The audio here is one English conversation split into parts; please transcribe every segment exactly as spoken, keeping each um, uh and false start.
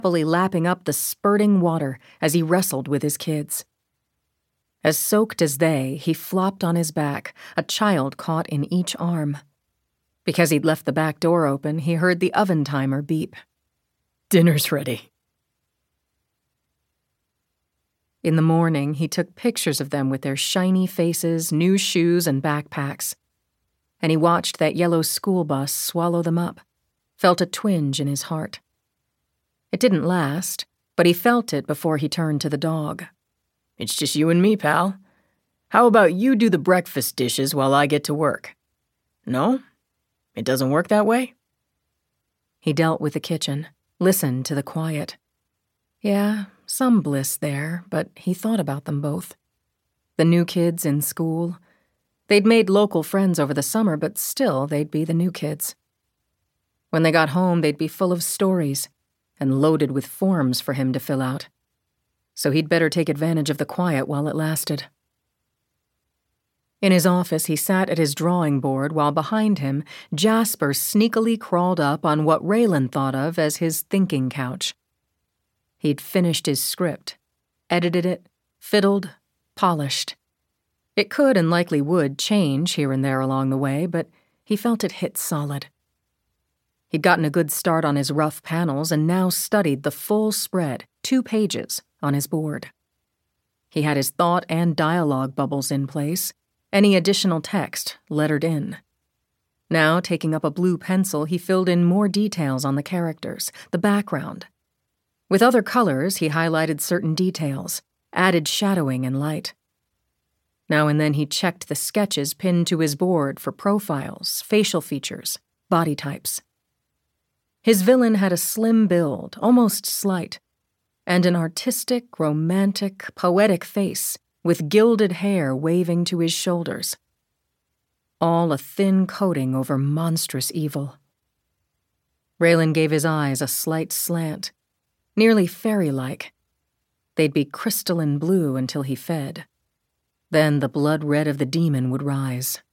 happily lapping up the spurting water as he wrestled with his kids. As soaked as they, he flopped on his back, a child caught in each arm. Because he'd left the back door open, he heard the oven timer beep. "Dinner's ready." In the morning, he took pictures of them with their shiny faces, new shoes, and backpacks. And he watched that yellow school bus swallow them up, felt a twinge in his heart. It didn't last, but he felt it before he turned to the dog. "It's just you and me, pal. How about you do the breakfast dishes while I get to work?" "No? It doesn't work that way?" He dealt with the kitchen, listened to the quiet. Yeah, some bliss there, but he thought about them both. The new kids in school. They'd made local friends over the summer, but still they'd be the new kids. When they got home, they'd be full of stories and loaded with forms for him to fill out. So he'd better take advantage of the quiet while it lasted. In his office, he sat at his drawing board while behind him, Jasper sneakily crawled up on what Raylan thought of as his thinking couch. He'd finished his script, edited it, fiddled, polished. It could and likely would change here and there along the way, but he felt it hit solid. He'd gotten a good start on his rough panels and now studied the full spread, two pages, on his board. He had his thought and dialogue bubbles in place, any additional text lettered in. Now, taking up a blue pencil, he filled in more details on the characters, the background. With other colors, he highlighted certain details, added shadowing and light. Now and then he checked the sketches pinned to his board for profiles, facial features, body types. His villain had a slim build, almost slight, and an artistic, romantic, poetic face with gilded hair waving to his shoulders. All a thin coating over monstrous evil. Raylan gave his eyes a slight slant, nearly fairy-like. They'd be crystalline blue until he fed. Then the blood red of the demon would rise.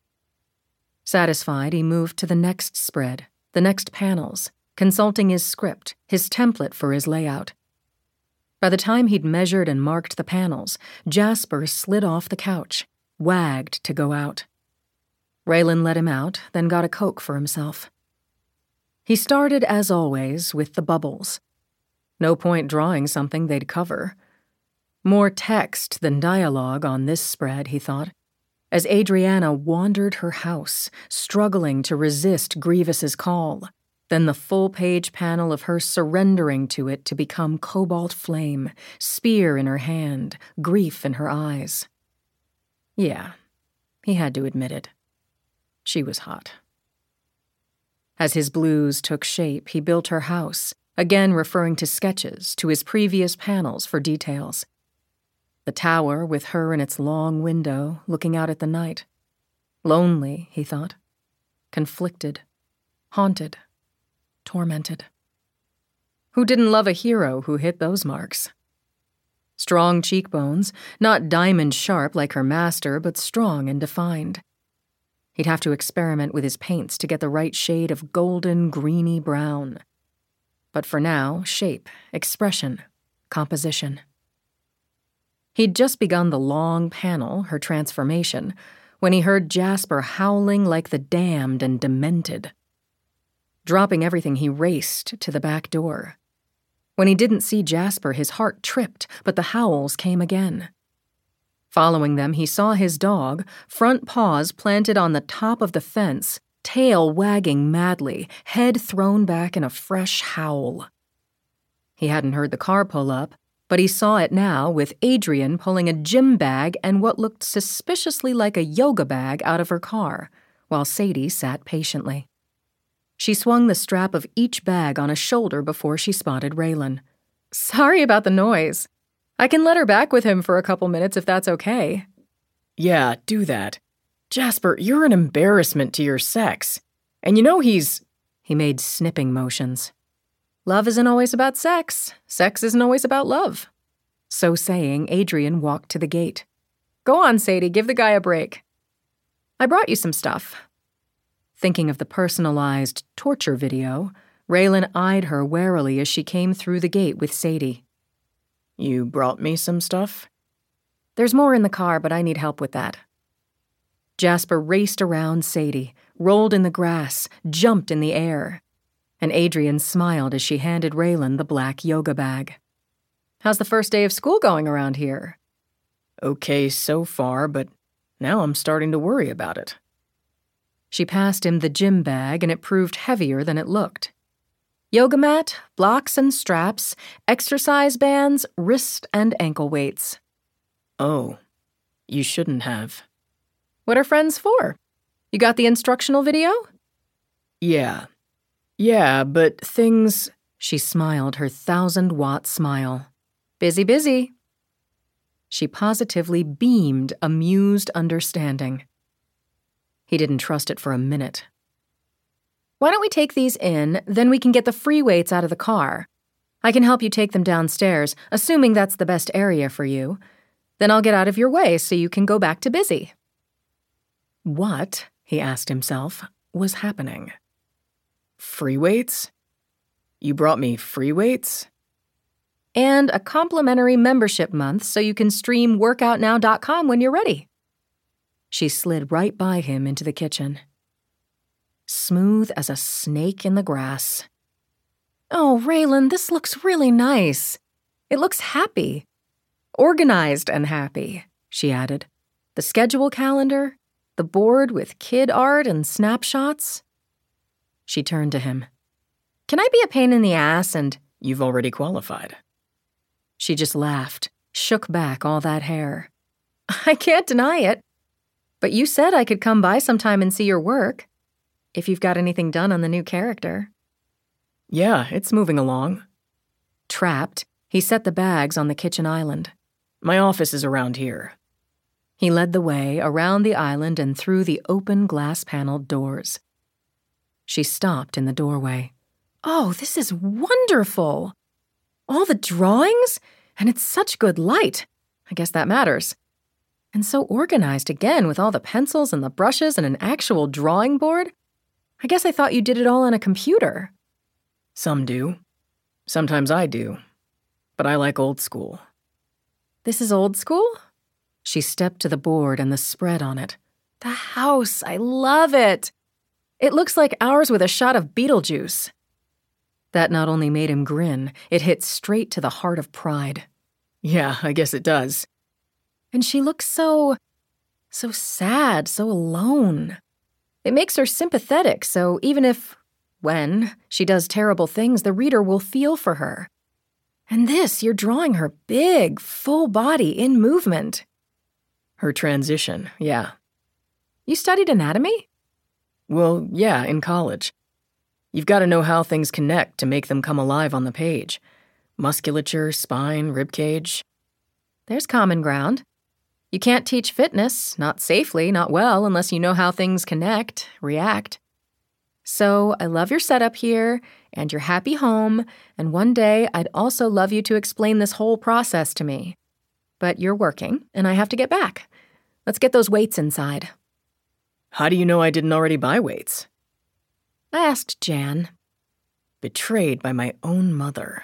Satisfied, he moved to the next spread, the next panels, consulting his script, his template for his layout. By the time he'd measured and marked the panels, Jasper slid off the couch, wagged to go out. Raylan let him out, then got a Coke for himself. He started, as always, with the bubbles. No point drawing something they'd cover. More text than dialogue on this spread, he thought, as Adriana wandered her house, struggling to resist Grievous's call, then the full-page panel of her surrendering to it to become cobalt flame, spear in her hand, grief in her eyes. Yeah, he had to admit it. She was hot. As his blues took shape, he built her house, again referring to sketches, to his previous panels for details. The tower with her in its long window, looking out at the night. Lonely, he thought. Conflicted. Haunted. Tormented. Who didn't love a hero who hit those marks? Strong cheekbones, not diamond sharp like her master, but strong and defined. He'd have to experiment with his paints to get the right shade of golden, greeny brown. But for now, shape, expression, composition. He'd just begun the long panel, her transformation, when he heard Jasper howling like the damned and demented. Dropping everything, he raced to the back door. When he didn't see Jasper, his heart tripped, but the howls came again. Following them, he saw his dog, front paws planted on the top of the fence, tail wagging madly, head thrown back in a fresh howl. He hadn't heard the car pull up, but he saw it now with Adrian pulling a gym bag and what looked suspiciously like a yoga bag out of her car, while Sadie sat patiently. She swung the strap of each bag on a shoulder before she spotted Raylan. "Sorry about the noise. I can let her back with him for a couple minutes if that's okay." "Yeah, do that. Jasper, you're an embarrassment to your sex. And you know he's..." He made snipping motions. "Love isn't always about sex. Sex isn't always about love." So saying, Adrian walked to the gate. "Go on, Sadie, give the guy a break. I brought you some stuff." Thinking of the personalized torture video, Raylan eyed her warily as she came through the gate with Sadie. You brought me some stuff? There's more in the car, but I need help with that. Jasper raced around Sadie, rolled in the grass, jumped in the air. And Adrian smiled as she handed Raylan the black yoga bag. How's the first day of school going around here? Okay so far, but now I'm starting to worry about it. She passed him the gym bag, and it proved heavier than it looked. Yoga mat, blocks and straps, exercise bands, wrist and ankle weights. Oh, you shouldn't have. What are friends for? You got the instructional video? Yeah. Yeah, but things... She smiled her thousand-watt smile. Busy, busy. She positively beamed amused understanding. He didn't trust it for a minute. Why don't we take these in, then we can get the free weights out of the car. I can help you take them downstairs, assuming that's the best area for you. Then I'll get out of your way so you can go back to busy. What, he asked himself, was happening? Free weights? You brought me free weights? And a complimentary membership month so you can stream workout now dot com when you're ready. She slid right by him into the kitchen. Smooth as a snake in the grass. Oh, Raylan, this looks really nice. It looks happy. Organized and happy, she added. The schedule calendar, the board with kid art and snapshots. She turned to him. Can I be a pain in the ass and... You've already qualified. She just laughed, shook back all that hair. I can't deny it. But you said I could come by sometime and see your work. If you've got anything done on the new character. Yeah, it's moving along. Trapped, he set the bags on the kitchen island. My office is around here. He led the way around the island and through the open glass-paneled doors. She stopped in the doorway. Oh, this is wonderful! All the drawings? And it's such good light. I guess that matters. And so organized again with all the pencils and the brushes and an actual drawing board. I guess I thought you did it all on a computer. Some do. Sometimes I do. But I like old school. This is old school? She stepped to the board and the spread on it. The house, I love it. It looks like ours with a shot of Beetlejuice. That not only made him grin, it hit straight to the heart of pride. Yeah, I guess it does. And she looks so, so sad, so alone. It makes her sympathetic, so even if, when, she does terrible things, the reader will feel for her. And this, you're drawing her big, full body in movement. Her transition, yeah. You studied anatomy? Well, yeah, in college. You've got to know how things connect to make them come alive on the page. Musculature, spine, ribcage. There's common ground. You can't teach fitness, not safely, not well, unless you know how things connect, react. So I love your setup here, and your happy home, and one day I'd also love you to explain this whole process to me. But you're working, and I have to get back. Let's get those weights inside. How do you know I didn't already buy weights? I asked Jan. Betrayed by my own mother.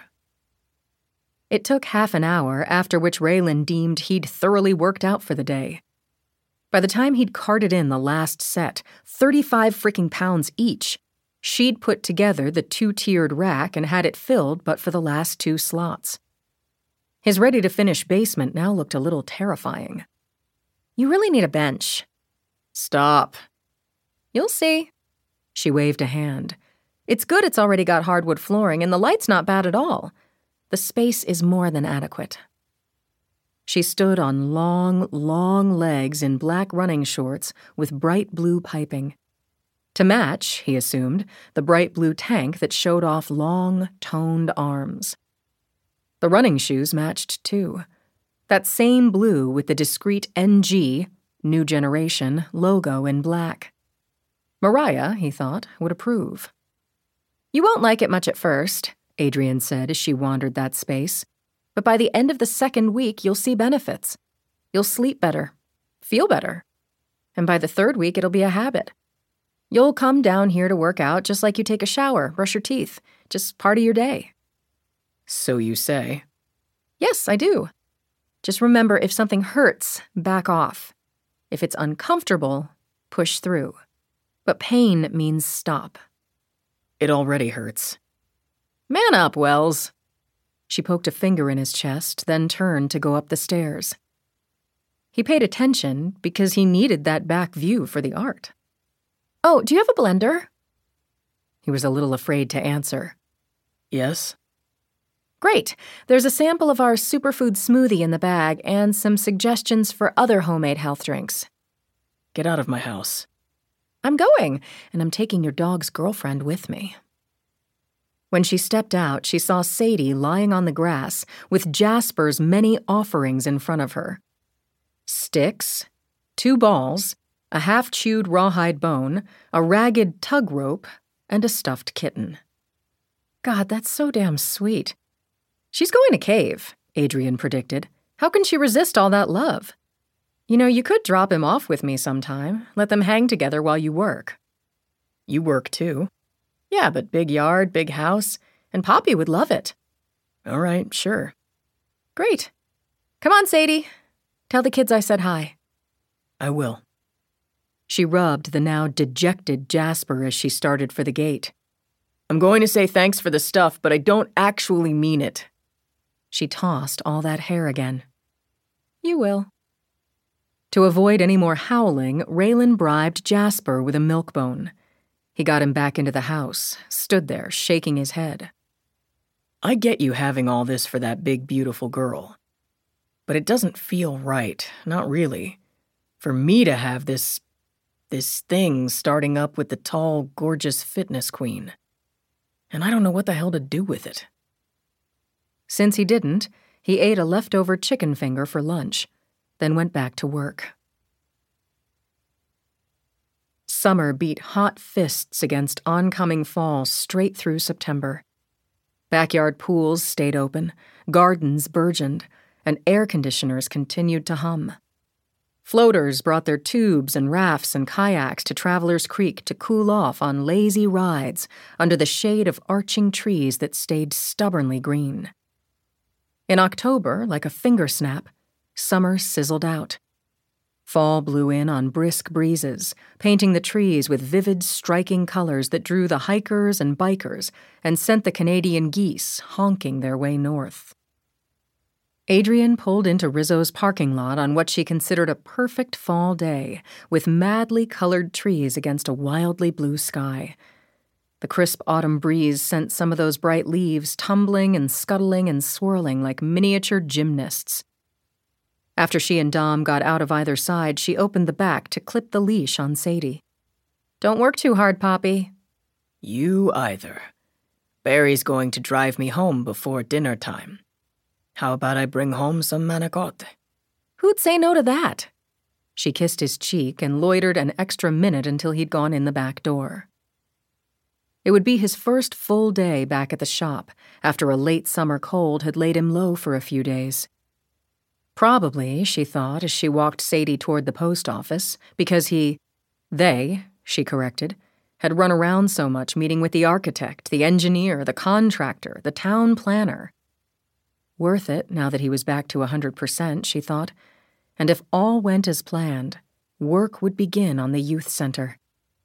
It took half an hour, after which Raylan deemed he'd thoroughly worked out for the day. By the time he'd carted in the last set, thirty-five freaking pounds each, she'd put together the two-tiered rack and had it filled but for the last two slots. His ready-to-finish basement now looked a little terrifying. You really need a bench. Stop. You'll see. She waved a hand. It's good it's already got hardwood flooring, and the light's not bad at all. The space is more than adequate. She stood on long, long legs in black running shorts with bright blue piping. To match, he assumed, the bright blue tank that showed off long, toned arms. The running shoes matched, too. That same blue with the discreet N G, New Generation, logo in black. Mariah, he thought, would approve. You won't like it much at first, Adrian said as she wandered that space. But by the end of the second week, you'll see benefits. You'll sleep better, feel better. And by the third week, it'll be a habit. You'll come down here to work out just like you take a shower, brush your teeth. Just part of your day. So you say. Yes, I do. Just remember, if something hurts, back off. If it's uncomfortable, push through. But pain means stop. It already hurts. Man up, Wells. She poked a finger in his chest, then turned to go up the stairs. He paid attention because he needed that back view for the art. Oh, do you have a blender? He was a little afraid to answer. Yes. Great. There's a sample of our superfood smoothie in the bag and some suggestions for other homemade health drinks. Get out of my house. I'm going, and I'm taking your dog's girlfriend with me. When she stepped out, she saw Sadie lying on the grass with Jasper's many offerings in front of her. Sticks, two balls, a half-chewed rawhide bone, a ragged tug rope, and a stuffed kitten. God, that's so damn sweet. She's going to cave, Adrian predicted. How can she resist all that love? You know, you could drop him off with me sometime, let them hang together while you work. You work too. Yeah, but big yard, big house, and Poppy would love it. All right, sure. Great. Come on, Sadie. Tell the kids I said hi. I will. She rubbed the now dejected Jasper as she started for the gate. I'm going to say thanks for the stuff, but I don't actually mean it. She tossed all that hair again. You will. To avoid any more howling, Raylan bribed Jasper with a milk bone. He got him back into the house, stood there, shaking his head. I get you having all this for that big, beautiful girl. But it doesn't feel right, not really. For me to have this... this thing starting up with the tall, gorgeous fitness queen. And I don't know what the hell to do with it. Since he didn't, he ate a leftover chicken finger for lunch, then went back to work. Summer beat hot fists against oncoming fall straight through September. Backyard pools stayed open, gardens burgeoned, and air conditioners continued to hum. Floaters brought their tubes and rafts and kayaks to Travelers Creek to cool off on lazy rides under the shade of arching trees that stayed stubbornly green. In October, like a finger snap, summer sizzled out. Fall blew in on brisk breezes, painting the trees with vivid, striking colors that drew the hikers and bikers and sent the Canadian geese honking their way north. Adrian pulled into Rizzo's parking lot on what she considered a perfect fall day, with madly colored trees against a wildly blue sky. The crisp autumn breeze sent some of those bright leaves tumbling and scuttling and swirling like miniature gymnasts. After she and Dom got out of either side, she opened the back to clip the leash on Sadie. Don't work too hard, Poppy. You either. Barry's going to drive me home before dinner time. How about I bring home some manicotti? Who'd say no to that? She kissed his cheek and loitered an extra minute until he'd gone in the back door. It would be his first full day back at the shop after a late summer cold had laid him low for a few days. Probably, she thought as she walked Sadie toward the post office, because he, they, she corrected, had run around so much meeting with the architect, the engineer, the contractor, the town planner. Worth it now that he was back to a hundred percent, she thought, and if all went as planned, work would begin on the youth center.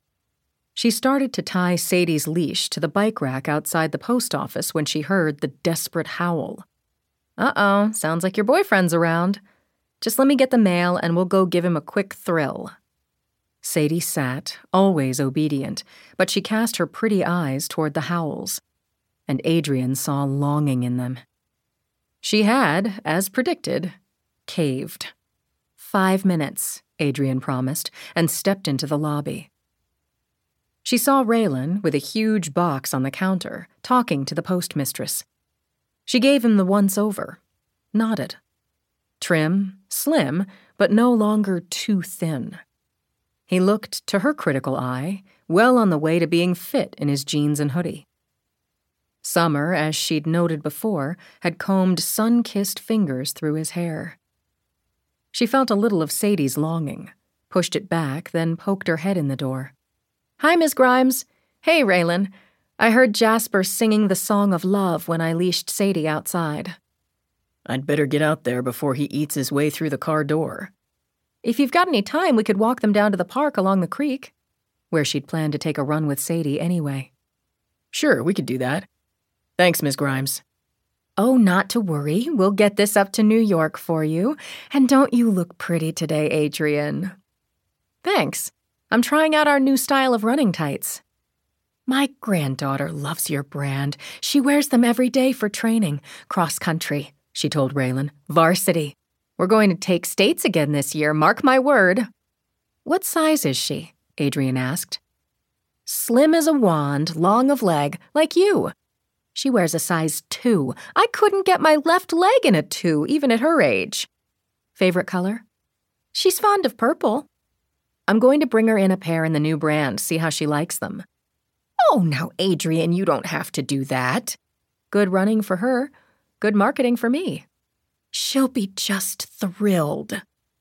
She started to tie Sadie's leash to the bike rack outside the post office when she heard the desperate howl. Uh-oh, sounds like your boyfriend's around. Just let me get the mail and we'll go give him a quick thrill. Sadie sat, always obedient, but she cast her pretty eyes toward the howls, and Adrian saw longing in them. She had, as predicted, caved. Five minutes, Adrian promised, and stepped into the lobby. She saw Raylan, with a huge box on the counter, talking to the postmistress. She gave him the once-over, nodded. Trim, slim, but no longer too thin. He looked, to her critical eye, well on the way to being fit in his jeans and hoodie. Summer, as she'd noted before, had combed sun-kissed fingers through his hair. She felt a little of Sadie's longing, pushed it back, then poked her head in the door. Hi, Miss Grimes. Hey, Raylan. I heard Jasper singing the song of love when I leashed Sadie outside. I'd better get out there before he eats his way through the car door. If you've got any time, we could walk them down to the park along the creek, where she'd planned to take a run with Sadie anyway. Sure, we could do that. Thanks, Miss Grimes. Oh, not to worry. We'll get this up to New York for you. And don't you look pretty today, Adrian? Thanks. I'm trying out our new style of running tights. My granddaughter loves your brand. She wears them every day for training. Cross country, she told Raylan. Varsity. We're going to take states again this year, mark my word. What size is she? Adrian asked. Slim as a wand, long of leg, like you. She wears a size two. I couldn't get my left leg in a two, even at her age. Favorite color? She's fond of purple. I'm going to bring her in a pair in the new brand, see how she likes them. Oh, now, Adrian, you don't have to do that. Good running for her. Good marketing for me. She'll be just thrilled.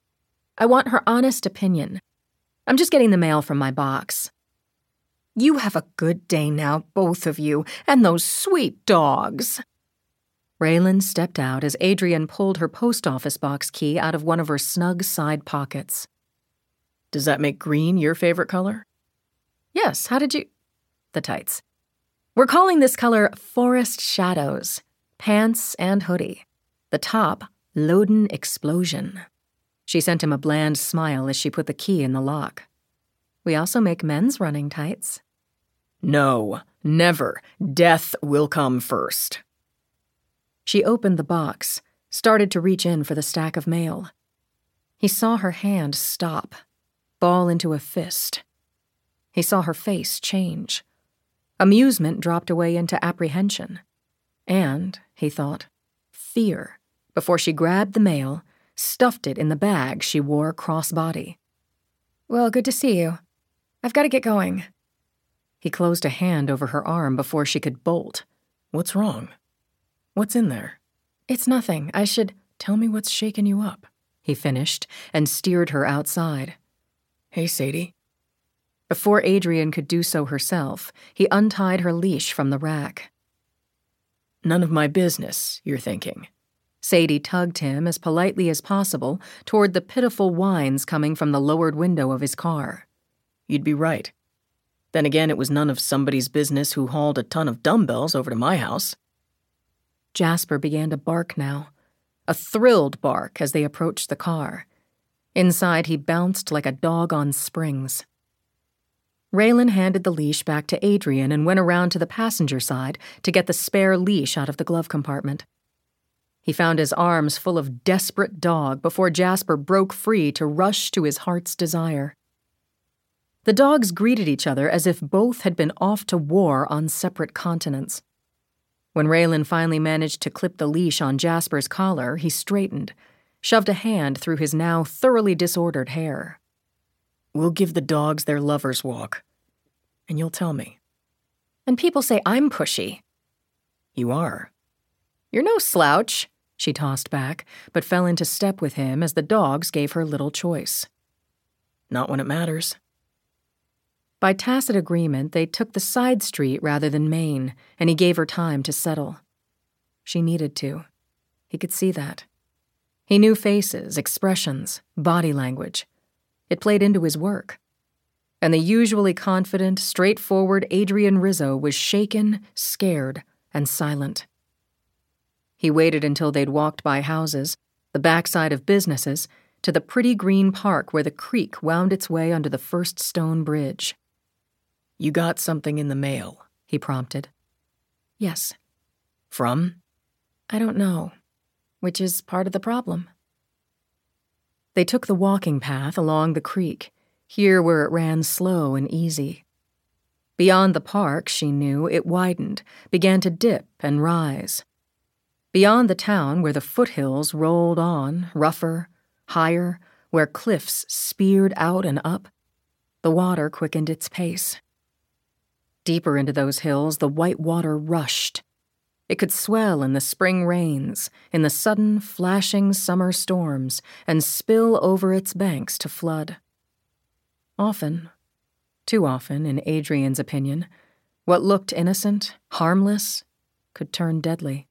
I want her honest opinion. I'm just getting the mail from my box. You have a good day now, both of you, and those sweet dogs. Raylan stepped out as Adrian pulled her post office box key out of one of her snug side pockets. Does that make green your favorite color? Yes, how did you... The tights. We're calling this color Forest Shadows, pants and hoodie. The top, Loden Explosion. She sent him a bland smile as she put the key in the lock. We also make men's running tights. No, never. Death will come first. She opened the box, started to reach in for the stack of mail. He saw her hand stop, ball into a fist. He saw her face change. Amusement dropped away into apprehension. And, he thought, fear, before she grabbed the mail, stuffed it in the bag she wore cross-body. Well, good to see you. I've got to get going. He closed a hand over her arm before she could bolt. What's wrong? What's in there? It's nothing. I should... Tell me what's shaking you up, he finished, and steered her outside. Hey, Sadie. Before Adrian could do so herself, he untied her leash from the rack. None of my business, you're thinking. Sadie tugged him as politely as possible toward the pitiful whines coming from the lowered window of his car. You'd be right. Then again, it was none of somebody's business who hauled a ton of dumbbells over to my house. Jasper began to bark now, a thrilled bark as they approached the car. Inside, he bounced like a dog on springs. Raylan handed the leash back to Adrian and went around to the passenger side to get the spare leash out of the glove compartment. He found his arms full of desperate dog before Jasper broke free to rush to his heart's desire. The dogs greeted each other as if both had been off to war on separate continents. When Raylan finally managed to clip the leash on Jasper's collar, he straightened, shoved a hand through his now thoroughly disordered hair. We'll give the dogs their lover's walk, and you'll tell me. And people say I'm pushy. You are. You're no slouch, she tossed back, but fell into step with him as the dogs gave her little choice. Not when it matters. By tacit agreement, they took the side street rather than Main, and he gave her time to settle. She needed to. He could see that. He knew faces, expressions, body language. It played into his work. And the usually confident, straightforward Adrian Rizzo was shaken, scared, and silent. He waited until they'd walked by houses, the backside of businesses, to the pretty green park where the creek wound its way under the first stone bridge. You got something in the mail, he prompted. Yes. From? I don't know, which is part of the problem. They took the walking path along the creek, here where it ran slow and easy. Beyond the park, she knew, it widened, began to dip and rise. Beyond the town, where the foothills rolled on, rougher, higher, where cliffs speared out and up, the water quickened its pace. Deeper into those hills, the white water rushed. It could swell in the spring rains, in the sudden, flashing summer storms, and spill over its banks to flood. Often, Too often, in Adrian's opinion, what looked innocent, harmless, could turn deadly.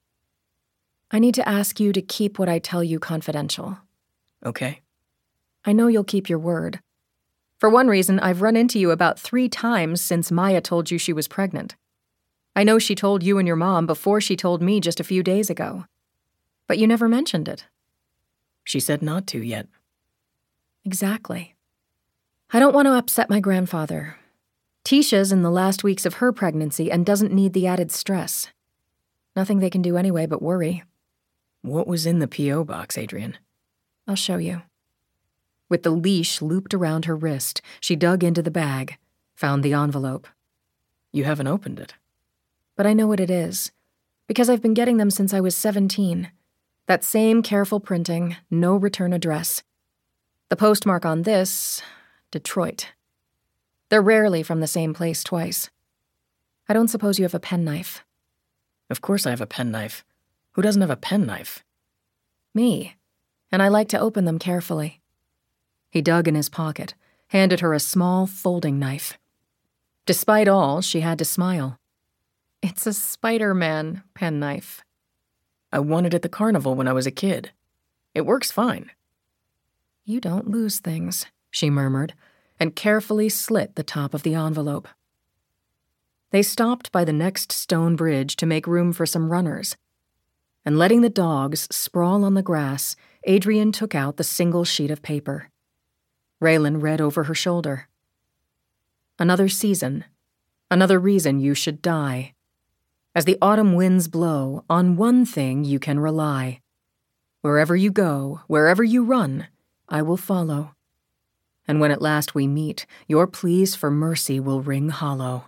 I need to ask you to keep what I tell you confidential. Okay. I know you'll keep your word. For one reason, I've run into you about three times since Maya told you she was pregnant. I know she told you and your mom before she told me just a few days ago. But you never mentioned it. She said not to yet. Exactly. I don't want to upset my grandfather. Tisha's in the last weeks of her pregnancy and doesn't need the added stress. Nothing they can do anyway but worry. What was in the P O box, Adrian? I'll show you. With the leash looped around her wrist, she dug into the bag, found the envelope. You haven't opened it. But I know what it is, because I've been getting them since I was seventeen. That same careful printing, no return address. The postmark on this, Detroit. They're rarely from the same place twice. I don't suppose you have a penknife. Of course I have a penknife. Who doesn't have a penknife? Me. And I like to open them carefully. He dug in his pocket, handed her a small folding knife. Despite all, she had to smile. It's a Spider-Man penknife. I won it at the carnival when I was a kid. It works fine. You don't lose things, she murmured, and carefully slit the top of the envelope. They stopped by the next stone bridge to make room for some runners. And letting the dogs sprawl on the grass, Adrian took out the single sheet of paper. Raylan read over her shoulder. Another season. Another reason you should die. As the autumn winds blow, on one thing you can rely. Wherever you go, wherever you run, I will follow. And when at last we meet, your pleas for mercy will ring hollow.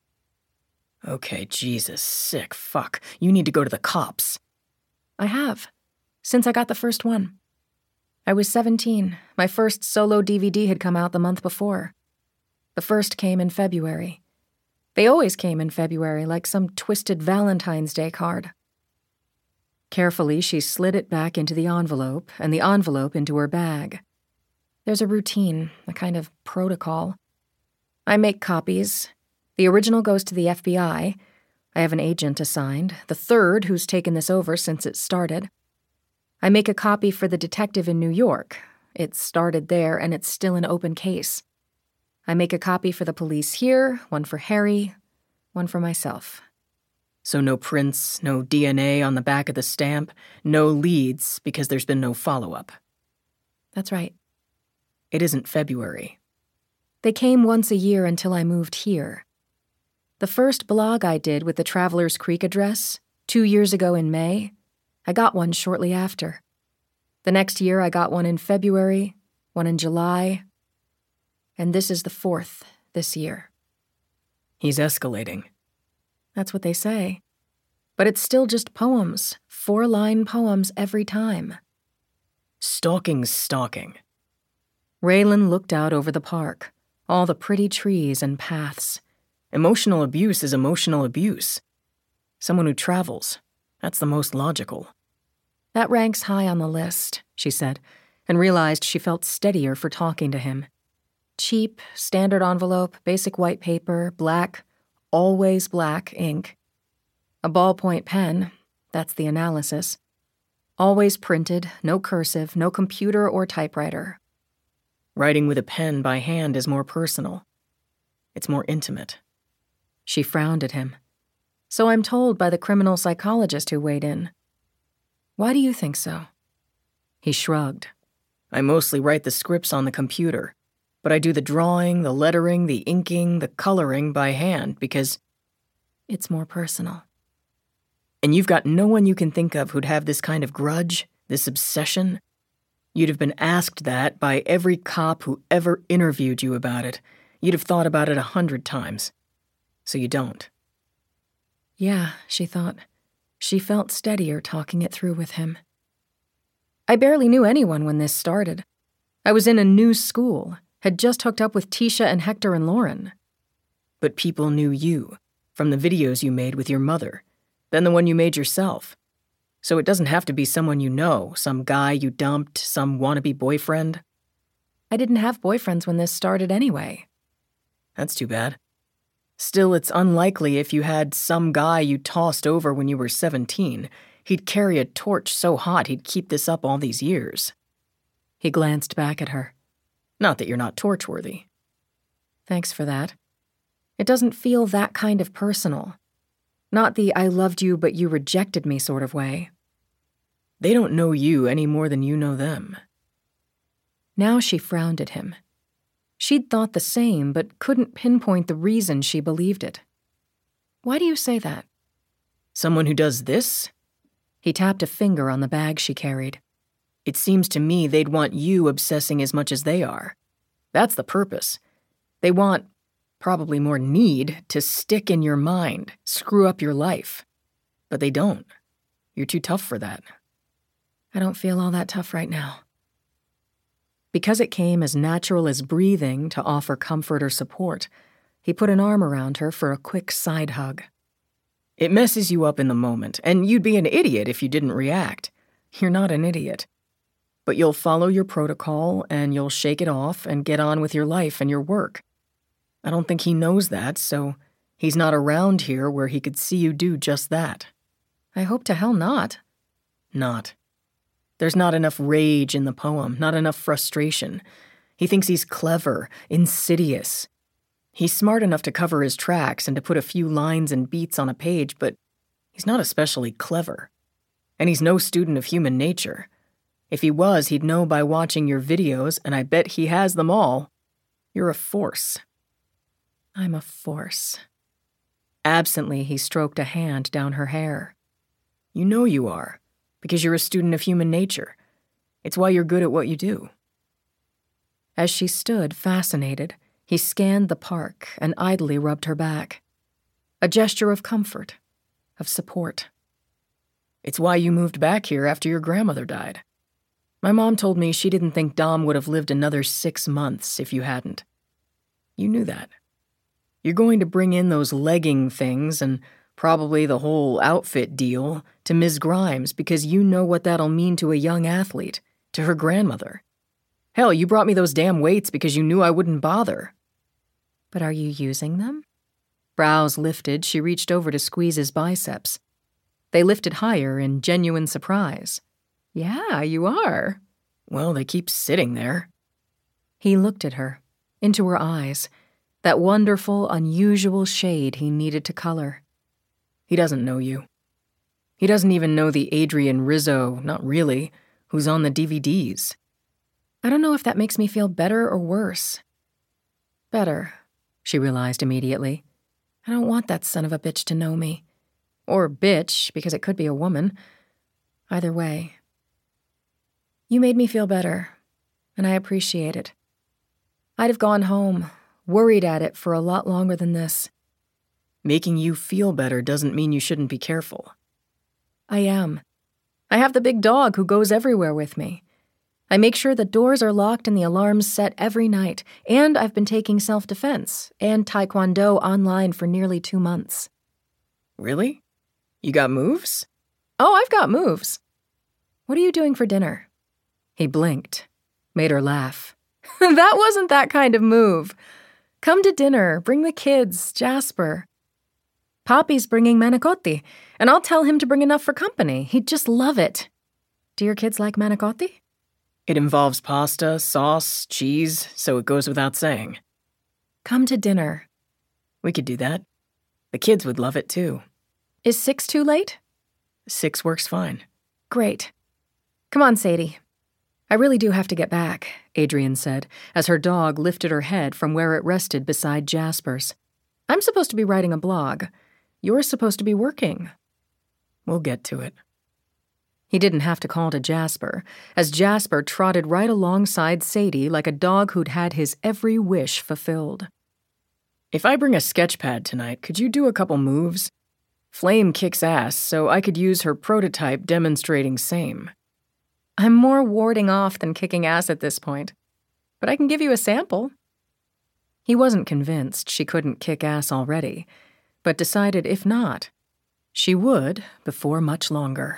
Okay, Jesus, sick fuck. You need to go to the cops. I have, since I got the first one. I was seventeen. My first solo D V D had come out the month before. The first came in February. They always came in February, like some twisted Valentine's Day card. Carefully, she slid it back into the envelope, and the envelope into her bag. There's a routine, a kind of protocol. I make copies. The original goes to the F B I. I have an agent assigned, the third who's taken this over since it started. I make a copy for the detective in New York. It started there, and it's still an open case. I make a copy for the police here, one for Harry, one for myself. So no prints, no D N A on the back of the stamp, no leads because there's been no follow-up. That's right. It isn't February. They came once a year until I moved here. The first blog I did with the Travelers Creek address, two years ago in May, I got one shortly after. The next year I got one in February, one in July, and this is the fourth this year. He's escalating. That's what they say. But it's still just poems, four-line poems every time. Stalking's stalking. Raylan looked out over the park, all the pretty trees and paths. Emotional abuse is emotional abuse. Someone who travels, that's the most logical. That ranks high on the list, she said, and realized she felt steadier for talking to him. Cheap, standard envelope, basic white paper, black, always black ink. A ballpoint pen, that's the analysis. Always printed, no cursive, no computer or typewriter. Writing with a pen by hand is more personal. It's more intimate. She frowned at him. So I'm told by the criminal psychologist who weighed in. Why do you think so? He shrugged. I mostly write the scripts on the computer, but I do the drawing, the lettering, the inking, the coloring by hand because it's more personal. And you've got no one you can think of who'd have this kind of grudge, this obsession? You'd have been asked that by every cop who ever interviewed you about it. You'd have thought about it a hundred times. So you don't. Yeah, she thought. She felt steadier talking it through with him. I barely knew anyone when this started. I was in a new school, had just hooked up with Tisha and Hector and Lauren. But people knew you, from the videos you made with your mother, then the one you made yourself. So it doesn't have to be someone you know, some guy you dumped, some wannabe boyfriend. I didn't have boyfriends when this started anyway. That's too bad. Still, it's unlikely if you had some guy you tossed over when you were seventeen. He'd carry a torch so hot he'd keep this up all these years. He glanced back at her. Not that you're not torch-worthy. Thanks for that. It doesn't feel that kind of personal. Not the I loved you but you rejected me sort of way. They don't know you any more than you know them. Now she frowned at him. She'd thought the same, but couldn't pinpoint the reason she believed it. Why do you say that? Someone who does this? He tapped a finger on the bag she carried. It seems to me they'd want you obsessing as much as they are. That's the purpose. They want, probably more need, to stick in your mind, screw up your life. But they don't. You're too tough for that. I don't feel all that tough right now. Because it came as natural as breathing to offer comfort or support, he put an arm around her for a quick side hug. It messes you up in the moment, and you'd be an idiot if you didn't react. You're not an idiot. But you'll follow your protocol, and you'll shake it off and get on with your life and your work. I don't think he knows that, so he's not around here where he could see you do just that. I hope to hell not. Not. There's not enough rage in the poem, not enough frustration. He thinks he's clever, insidious. He's smart enough to cover his tracks and to put a few lines and beats on a page, but he's not especially clever. And he's no student of human nature. If he was, he'd know by watching your videos, and I bet he has them all. You're a force. I'm a force. Absently, he stroked a hand down her hair. You know you are. Because you're a student of human nature. It's why you're good at what you do. As she stood, fascinated, he scanned the park and idly rubbed her back. A gesture of comfort, of support. It's why you moved back here after your grandmother died. My mom told me she didn't think Dom would have lived another six months if you hadn't. You knew that. You're going to bring in those legging things and probably the whole outfit deal to Miz Grimes because you know what that'll mean to a young athlete, to her grandmother. Hell, you brought me those damn weights because you knew I wouldn't bother. But are you using them? Brows lifted, she reached over to squeeze his biceps. They lifted higher in genuine surprise. Yeah, you are. Well, they keep sitting there. He looked at her, into her eyes, that wonderful, unusual shade he needed to color. He doesn't know you. He doesn't even know the Adrian Rizzo, not really, who's on the D V Ds. I don't know if that makes me feel better or worse. Better, she realized immediately. I don't want that son of a bitch to know me. Or bitch, because it could be a woman. Either way. You made me feel better, and I appreciate it. I'd have gone home, worried at it for a lot longer than this. Making you feel better doesn't mean you shouldn't be careful. I am. I have the big dog who goes everywhere with me. I make sure the doors are locked and the alarms set every night, and I've been taking self-defense and Taekwondo online for nearly two months. Really? You got moves? Oh, I've got moves. What are you doing for dinner? He blinked, made her laugh. That wasn't that kind of move. Come to dinner, bring the kids, Jasper. Poppy's bringing manicotti, and I'll tell him to bring enough for company. He'd just love it. Do your kids like manicotti? It involves pasta, sauce, cheese, so it goes without saying. Come to dinner. We could do that. The kids would love it, too. Is six too late? Six works fine. Great. Come on, Sadie. I really do have to get back, Adrian said, as her dog lifted her head from where it rested beside Jasper's. I'm supposed to be writing a blog. You're supposed to be working. We'll get to it. He didn't have to call to Jasper, as Jasper trotted right alongside Sadie like a dog who'd had his every wish fulfilled. If I bring a sketch pad tonight, could you do a couple moves? Flame kicks ass, so I could use her prototype demonstrating same. I'm more warding off than kicking ass at this point, but I can give you a sample. He wasn't convinced she couldn't kick ass already, but decided if not, she would before much longer.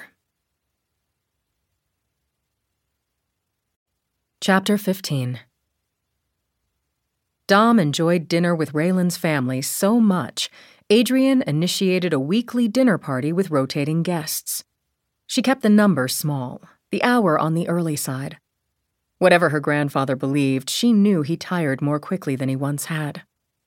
Chapter fifteen. Dom enjoyed dinner with Raylan's family so much, Adrienne initiated a weekly dinner party with rotating guests. She kept the number small, the hour on the early side. Whatever her grandfather believed, she knew he tired more quickly than he once had.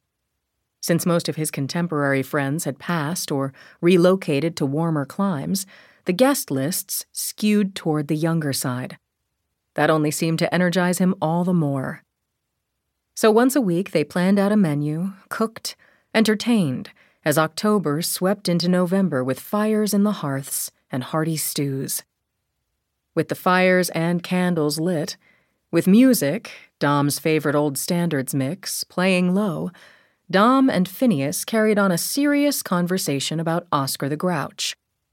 Since most of his contemporary friends had passed or relocated to warmer climes, the guest lists skewed toward the younger side. That only seemed to energize him all the more. So once a week they planned out a menu, cooked, entertained, as October swept into November with fires in the hearths and hearty stews. With the fires and candles lit, with music, Dom's favorite old standards mix, playing low, Dom and Phineas carried on a serious conversation about Oscar the Grouch.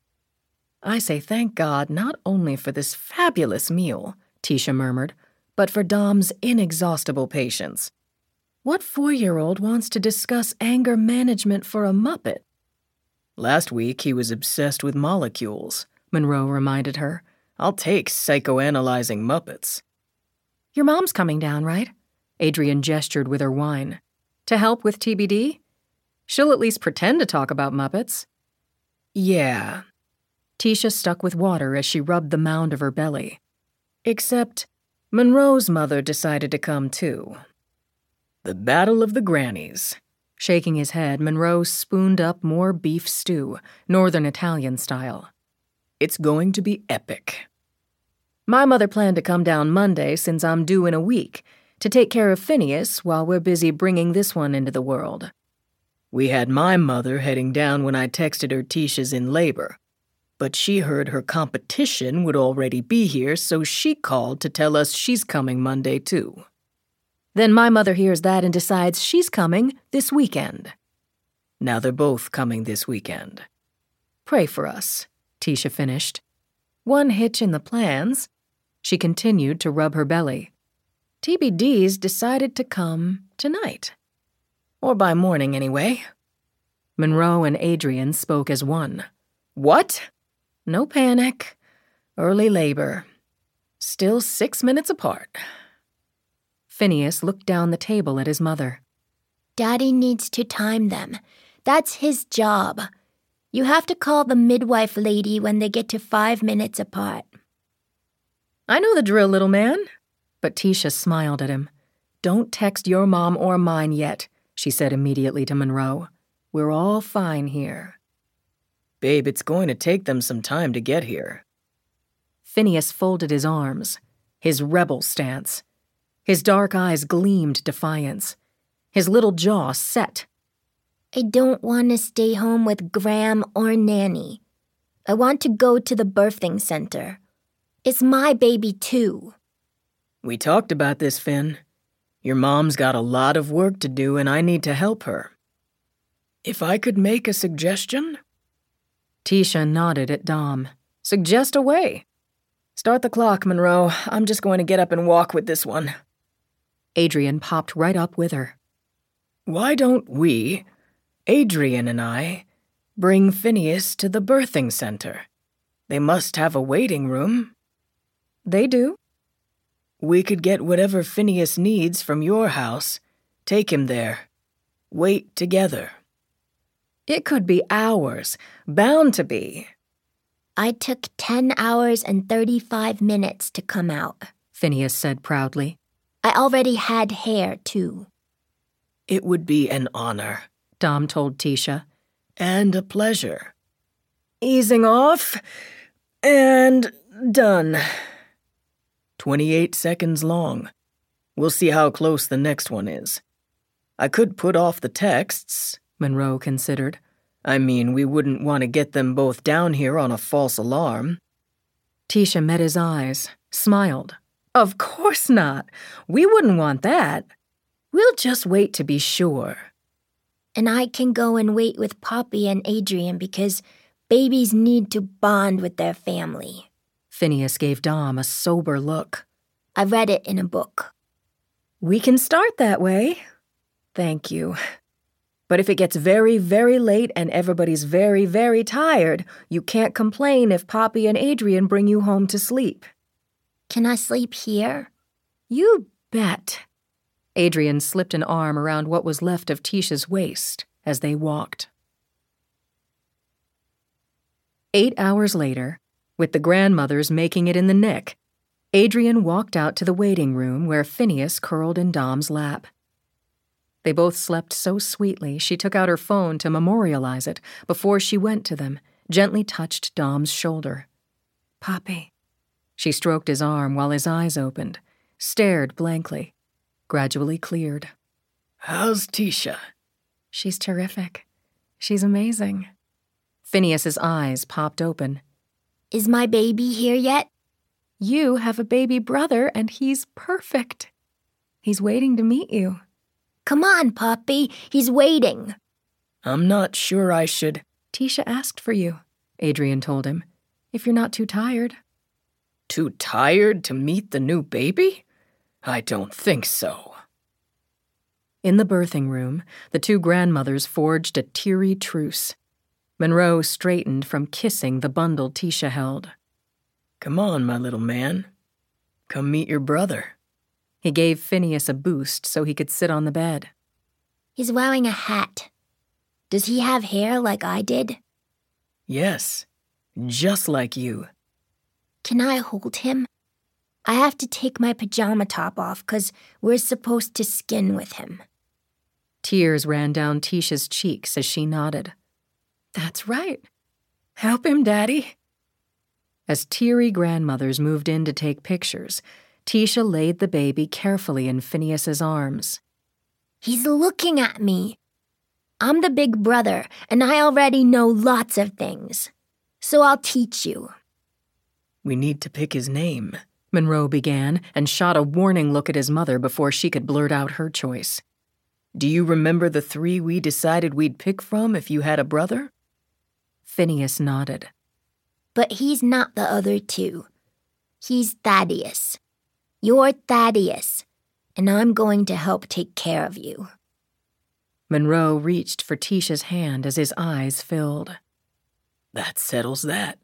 "I say thank God not only for this fabulous meal," Tisha murmured, "but for Dom's inexhaustible patience. What four-year-old wants to discuss anger management for a Muppet?" "Last week he was obsessed with molecules," Monroe reminded her. "I'll take psychoanalyzing Muppets." "Your mom's coming down, right?" Adrienne gestured with her wine. "To help with T B D? She'll at least pretend to talk about Muppets." "Yeah." Tisha stuck with water as she rubbed the mound of her belly. "Except Monroe's mother decided to come too. The Battle of the Grannies." Shaking his head, Monroe spooned up more beef stew, Northern Italian style. "It's going to be epic." "My mother planned to come down Monday since I'm due in a week, to take care of Phineas while we're busy bringing this one into the world." "We had my mother heading down when I texted her Tisha's in labor, but she heard her competition would already be here, so she called to tell us she's coming Monday too." "Then my mother hears that and decides she's coming this weekend." "Now they're both coming this weekend." "Pray for us," Tisha finished. "One hitch in the plans." She continued to rub her belly. "T B D's decided to come tonight. Or by morning, anyway." Monroe and Adrienne spoke as one. "What?" "No panic. Early labor. Still six minutes apart." Phineas looked down the table at his mother. "Daddy needs to time them. That's his job. You have to call the midwife lady when they get to five minutes apart." "I know the drill, little man." But Tisha smiled at him. "Don't text your mom or mine yet," she said immediately to Monroe. "We're all fine here." "Babe, it's going to take them some time to get here." Phineas folded his arms, his rebel stance. His dark eyes gleamed defiance. His little jaw set. "I don't want to stay home with Graham or Nanny. I want to go to the birthing center. It's my baby, too." "We talked about this, Finn. Your mom's got a lot of work to do, and I need to help her. If I could make a suggestion?" Tisha nodded at Dom. "Suggest away." "Start the clock, Monroe. I'm just going to get up and walk with this one." Adrienne popped right up with her. "Why don't we, Adrienne and I, bring Phineas to the birthing center? They must have a waiting room." "They do." "We could get whatever Phineas needs from your house, take him there, wait together." "It could be hours. Bound to be." "I took ten hours and thirty-five minutes to come out," Phineas said proudly. "I already had hair, too." "It would be an honor," Dom told Tisha. "And a pleasure." Easing off, and done. twenty-eight seconds long. We'll see how close the next one is. I could put off the texts, Monroe considered. I mean, we wouldn't want to get them both down here on a false alarm. Tisha met his eyes, smiled. "Of course not. We wouldn't want that. We'll just wait to be sure." "And I can go and wait with Poppy and Adrienne because babies need to bond with their family." Phineas gave Dom a sober look. "I read it in a book." "We can start that way. Thank you. But if it gets very, very late and everybody's very, very tired, you can't complain if Poppy and Adrienne bring you home to sleep." "Can I sleep here?" "You bet." Adrian slipped an arm around what was left of Tisha's waist as they walked. Eight hours later, with the grandmothers making it in the nick, Adrian walked out to the waiting room where Phineas curled in Dom's lap. They both slept so sweetly she took out her phone to memorialize it before she went to them, gently touched Dom's shoulder. "Papi." She stroked his arm while his eyes opened, stared blankly, gradually cleared. "How's Tisha?" "She's terrific. She's amazing." Phineas's eyes popped open. Is my baby here yet? "You have a baby brother, and he's perfect. He's waiting to meet you." Come on, Poppy. He's waiting. "I'm not sure I should." "Tisha asked for you," Adrian told him, "if you're not too tired." "Too tired to meet the new baby? I don't think so." In the birthing room, the two grandmothers forged a teary truce. Monroe straightened from kissing the bundle Tisha held. "Come on, my little man. Come meet your brother." He gave Phineas a boost so he could sit on the bed. He's wearing a hat. Does he have hair like I did? "Yes, just like you." Can I hold him? I have to take my pajama top off because we're supposed to skin with him. Tears ran down Tisha's cheeks as she nodded. "That's right. Help him, Daddy." As teary grandmothers moved in to take pictures, Tisha laid the baby carefully in Phineas's arms. He's looking at me. I'm the big brother, and I already know lots of things. So I'll teach you. "We need to pick his name," Monroe began, and shot a warning look at his mother before she could blurt out her choice. "Do you remember the three we decided we'd pick from if you had a brother?" Phineas nodded. But he's not the other two. He's Thaddeus. You're Thaddeus, and I'm going to help take care of you. Monroe reached for Tisha's hand as his eyes filled. "That settles that."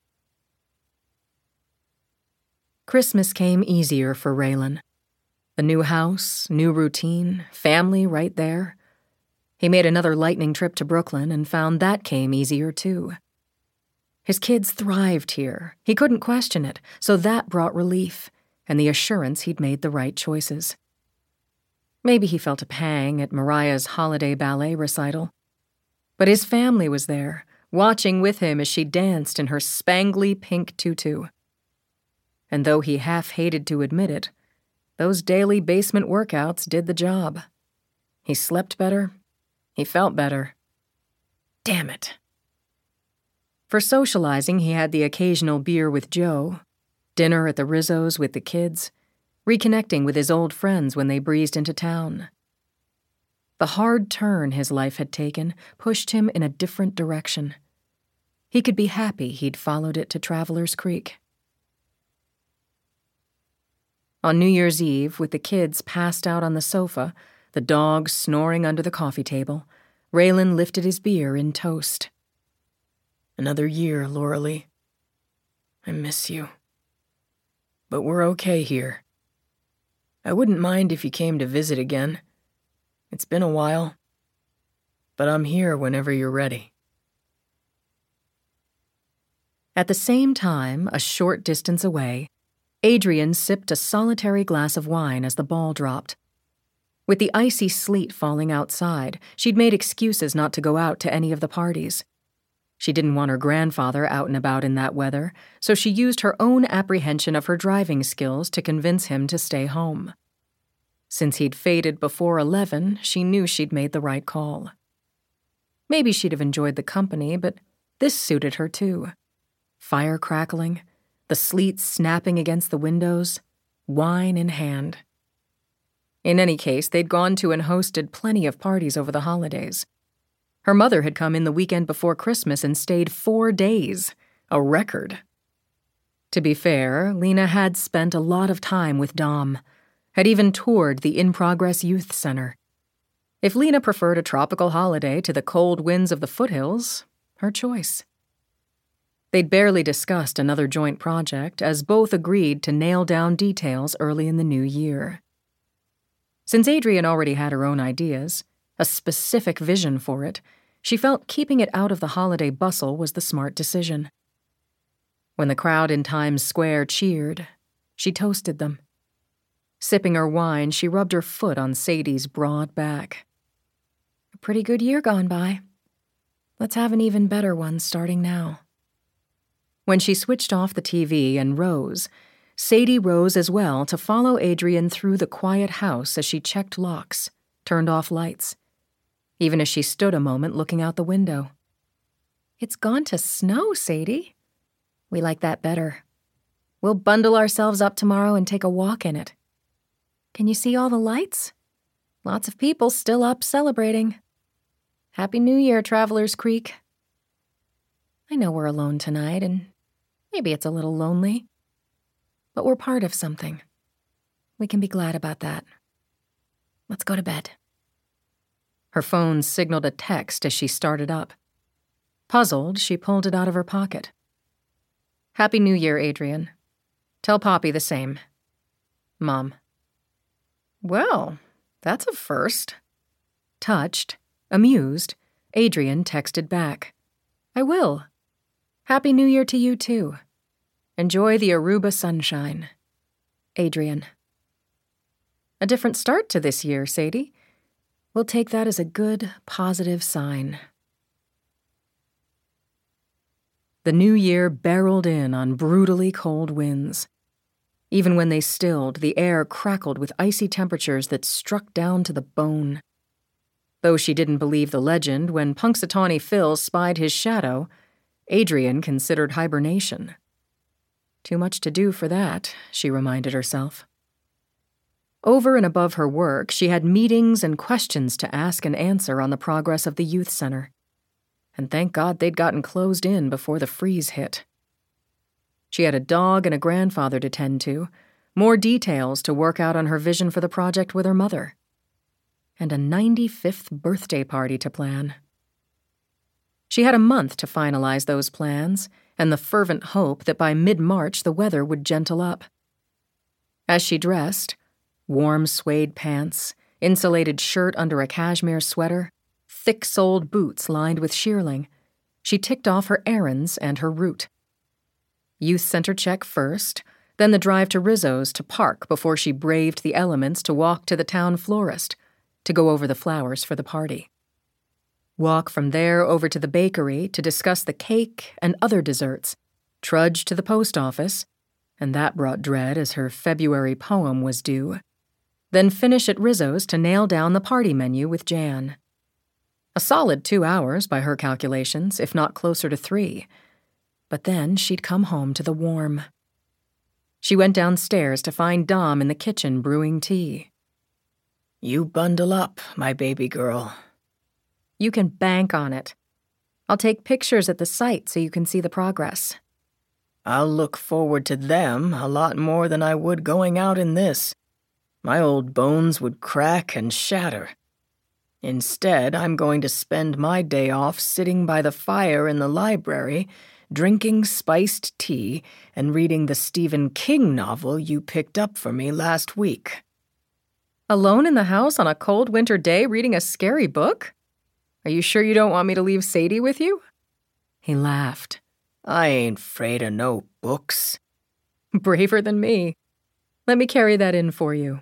Christmas came easier for Raylan. The new house, new routine, family right there. He made another lightning trip to Brooklyn and found that came easier too. His kids thrived here. He couldn't question it, so that brought relief and the assurance he'd made the right choices. Maybe he felt a pang at Mariah's holiday ballet recital. But his family was there, watching with him as she danced in her spangly pink tutu. And though he half-hated to admit it, those daily basement workouts did the job. He slept better. He felt better. Damn it. For socializing, he had the occasional beer with Joe, dinner at the Rizzo's with the kids, reconnecting with his old friends when they breezed into town. The hard turn his life had taken pushed him in a different direction. He could be happy he'd followed it to Traveler's Creek. On New Year's Eve, with the kids passed out on the sofa, the dog snoring under the coffee table, Raylan lifted his beer in toast. "Another year, Laura-Lee. I miss you. But we're okay here. I wouldn't mind if you came to visit again. It's been a while. But I'm here whenever you're ready." At the same time, a short distance away, Adrian sipped a solitary glass of wine as the ball dropped. With the icy sleet falling outside, she'd made excuses not to go out to any of the parties. She didn't want her grandfather out and about in that weather, so she used her own apprehension of her driving skills to convince him to stay home. Since he'd faded before eleven, she knew she'd made the right call. Maybe she'd have enjoyed the company, but this suited her too. Fire crackling, the sleet snapping against the windows, wine in hand. In any case, they'd gone to and hosted plenty of parties over the holidays. Her mother had come in the weekend before Christmas and stayed four days, a record. To be fair, Lena had spent a lot of time with Dom, had even toured the In Progress Youth Center. If Lena preferred a tropical holiday to the cold winds of the foothills, her choice. They'd barely discussed another joint project, as both agreed to nail down details early in the new year. Since Adrian already had her own ideas, a specific vision for it, she felt keeping it out of the holiday bustle was the smart decision. When the crowd in Times Square cheered, she toasted them. Sipping her wine, she rubbed her foot on Sadie's broad back. A pretty good year gone by. Let's have an even better one starting now. When she switched off the T V and rose, Sadie rose as well to follow Adrian through the quiet house as she checked locks, turned off lights, even as she stood a moment looking out the window. It's gone to snow, Sadie. We like that better. We'll bundle ourselves up tomorrow and take a walk in it. Can you see all the lights? Lots of people still up celebrating. Happy New Year, Travelers Creek. I know we're alone tonight, and maybe it's a little lonely. But we're part of something. We can be glad about that. Let's go to bed. Her phone signaled a text as she started up. Puzzled, she pulled it out of her pocket. Happy New Year, Adrian. Tell Poppy the same. Mom. Well, that's a first. Touched, amused, Adrian texted back. I will. Happy New Year to you, too. Enjoy the Aruba sunshine. Adrian. A different start to this year, Sadie. We'll take that as a good, positive sign. The new year barreled in on brutally cold winds. Even when they stilled, the air crackled with icy temperatures that struck down to the bone. Though she didn't believe the legend, when Punxsutawney Phil spied his shadow, Adrian considered hibernation. Too much to do for that, she reminded herself. Over and above her work, she had meetings and questions to ask and answer on the progress of the youth center. And thank God they'd gotten closed in before the freeze hit. She had a dog and a grandfather to tend to, more details to work out on her vision for the project with her mother, and a ninety-fifth birthday party to plan. She had a month to finalize those plans, and the fervent hope that by mid-March the weather would gentle up. As she dressed, warm suede pants, insulated shirt under a cashmere sweater, thick-soled boots lined with shearling, she ticked off her errands and her route. Youth center check first, then the drive to Rizzo's to park before she braved the elements to walk to the town florist, to go over the flowers for the party. Walk from there over to the bakery to discuss the cake and other desserts, trudge to the post office, and that brought dread as her February poem was due, then finish at Rizzo's to nail down the party menu with Jan. A solid two hours by her calculations, if not closer to three. But then she'd come home to the warm. She went downstairs to find Dom in the kitchen brewing tea. You bundle up, my baby girl. You can bank on it. I'll take pictures at the site so you can see the progress. I'll look forward to them a lot more than I would going out in this. My old bones would crack and shatter. Instead, I'm going to spend my day off sitting by the fire in the library, drinking spiced tea and reading the Stephen King novel you picked up for me last week. Alone in the house on a cold winter day reading a scary book? Are you sure you don't want me to leave Sadie with you? He laughed. I ain't afraid of no books. Braver than me. Let me carry that in for you.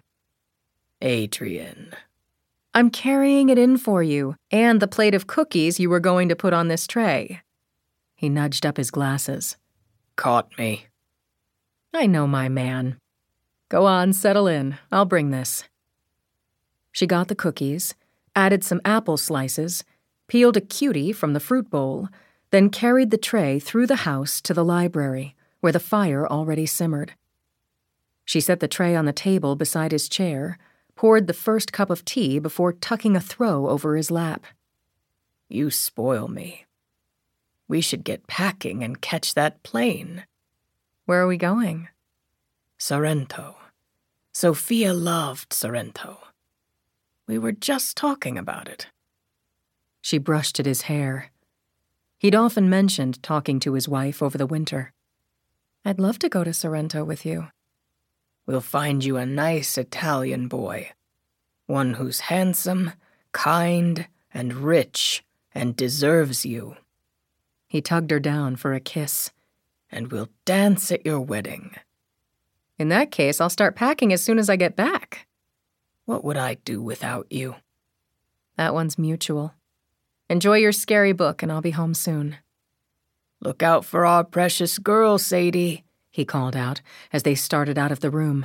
Adrian. I'm carrying it in for you, and the plate of cookies you were going to put on this tray. He nudged up his glasses. Caught me. I know my man. Go on, settle in. I'll bring this. She got the cookies, added some apple slices, peeled a cutie from the fruit bowl, then carried the tray through the house to the library, where the fire already simmered. She set the tray on the table beside his chair, poured the first cup of tea before tucking a throw over his lap. You spoil me. We should get packing and catch that plane. Where are we going? Sorrento. Sophia loved Sorrento. We were just talking about it. She brushed at his hair. He'd often mentioned talking to his wife over the winter. I'd love to go to Sorrento with you. We'll find you a nice Italian boy. One who's handsome, kind, and rich, and deserves you." He tugged her down for a kiss. "And we'll dance at your wedding." "In that case, I'll start packing as soon as I get back." "What would I do without you?" "That one's mutual. Enjoy your scary book, and I'll be home soon." "Look out for our precious girl, Sadie," he called out as they started out of the room.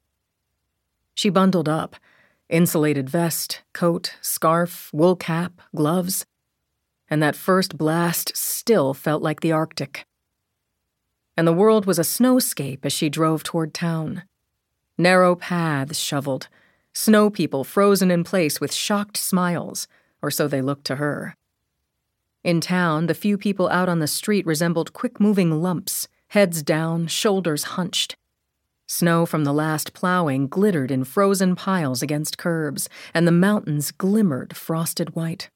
She bundled up. Insulated vest, coat, scarf, wool cap, gloves. And that first blast still felt like the Arctic. And the world was a snowscape as she drove toward town. Narrow paths shoveled, snow people frozen in place with shocked smiles, or so they looked to her. In town, the few people out on the street resembled quick-moving lumps, heads down, shoulders hunched. Snow from the last plowing glittered in frozen piles against curbs, and the mountains glimmered frosted white.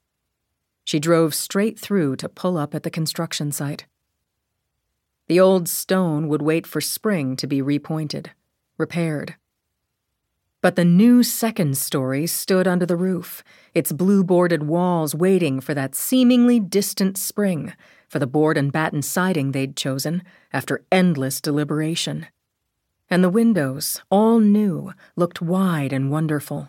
She drove straight through to pull up at the construction site. The old stone would wait for spring to be repointed, repaired. But the new second story stood under the roof, its blue-boarded walls waiting for that seemingly distant spring, for the board and batten siding they'd chosen after endless deliberation. And the windows, all new, looked wide and wonderful.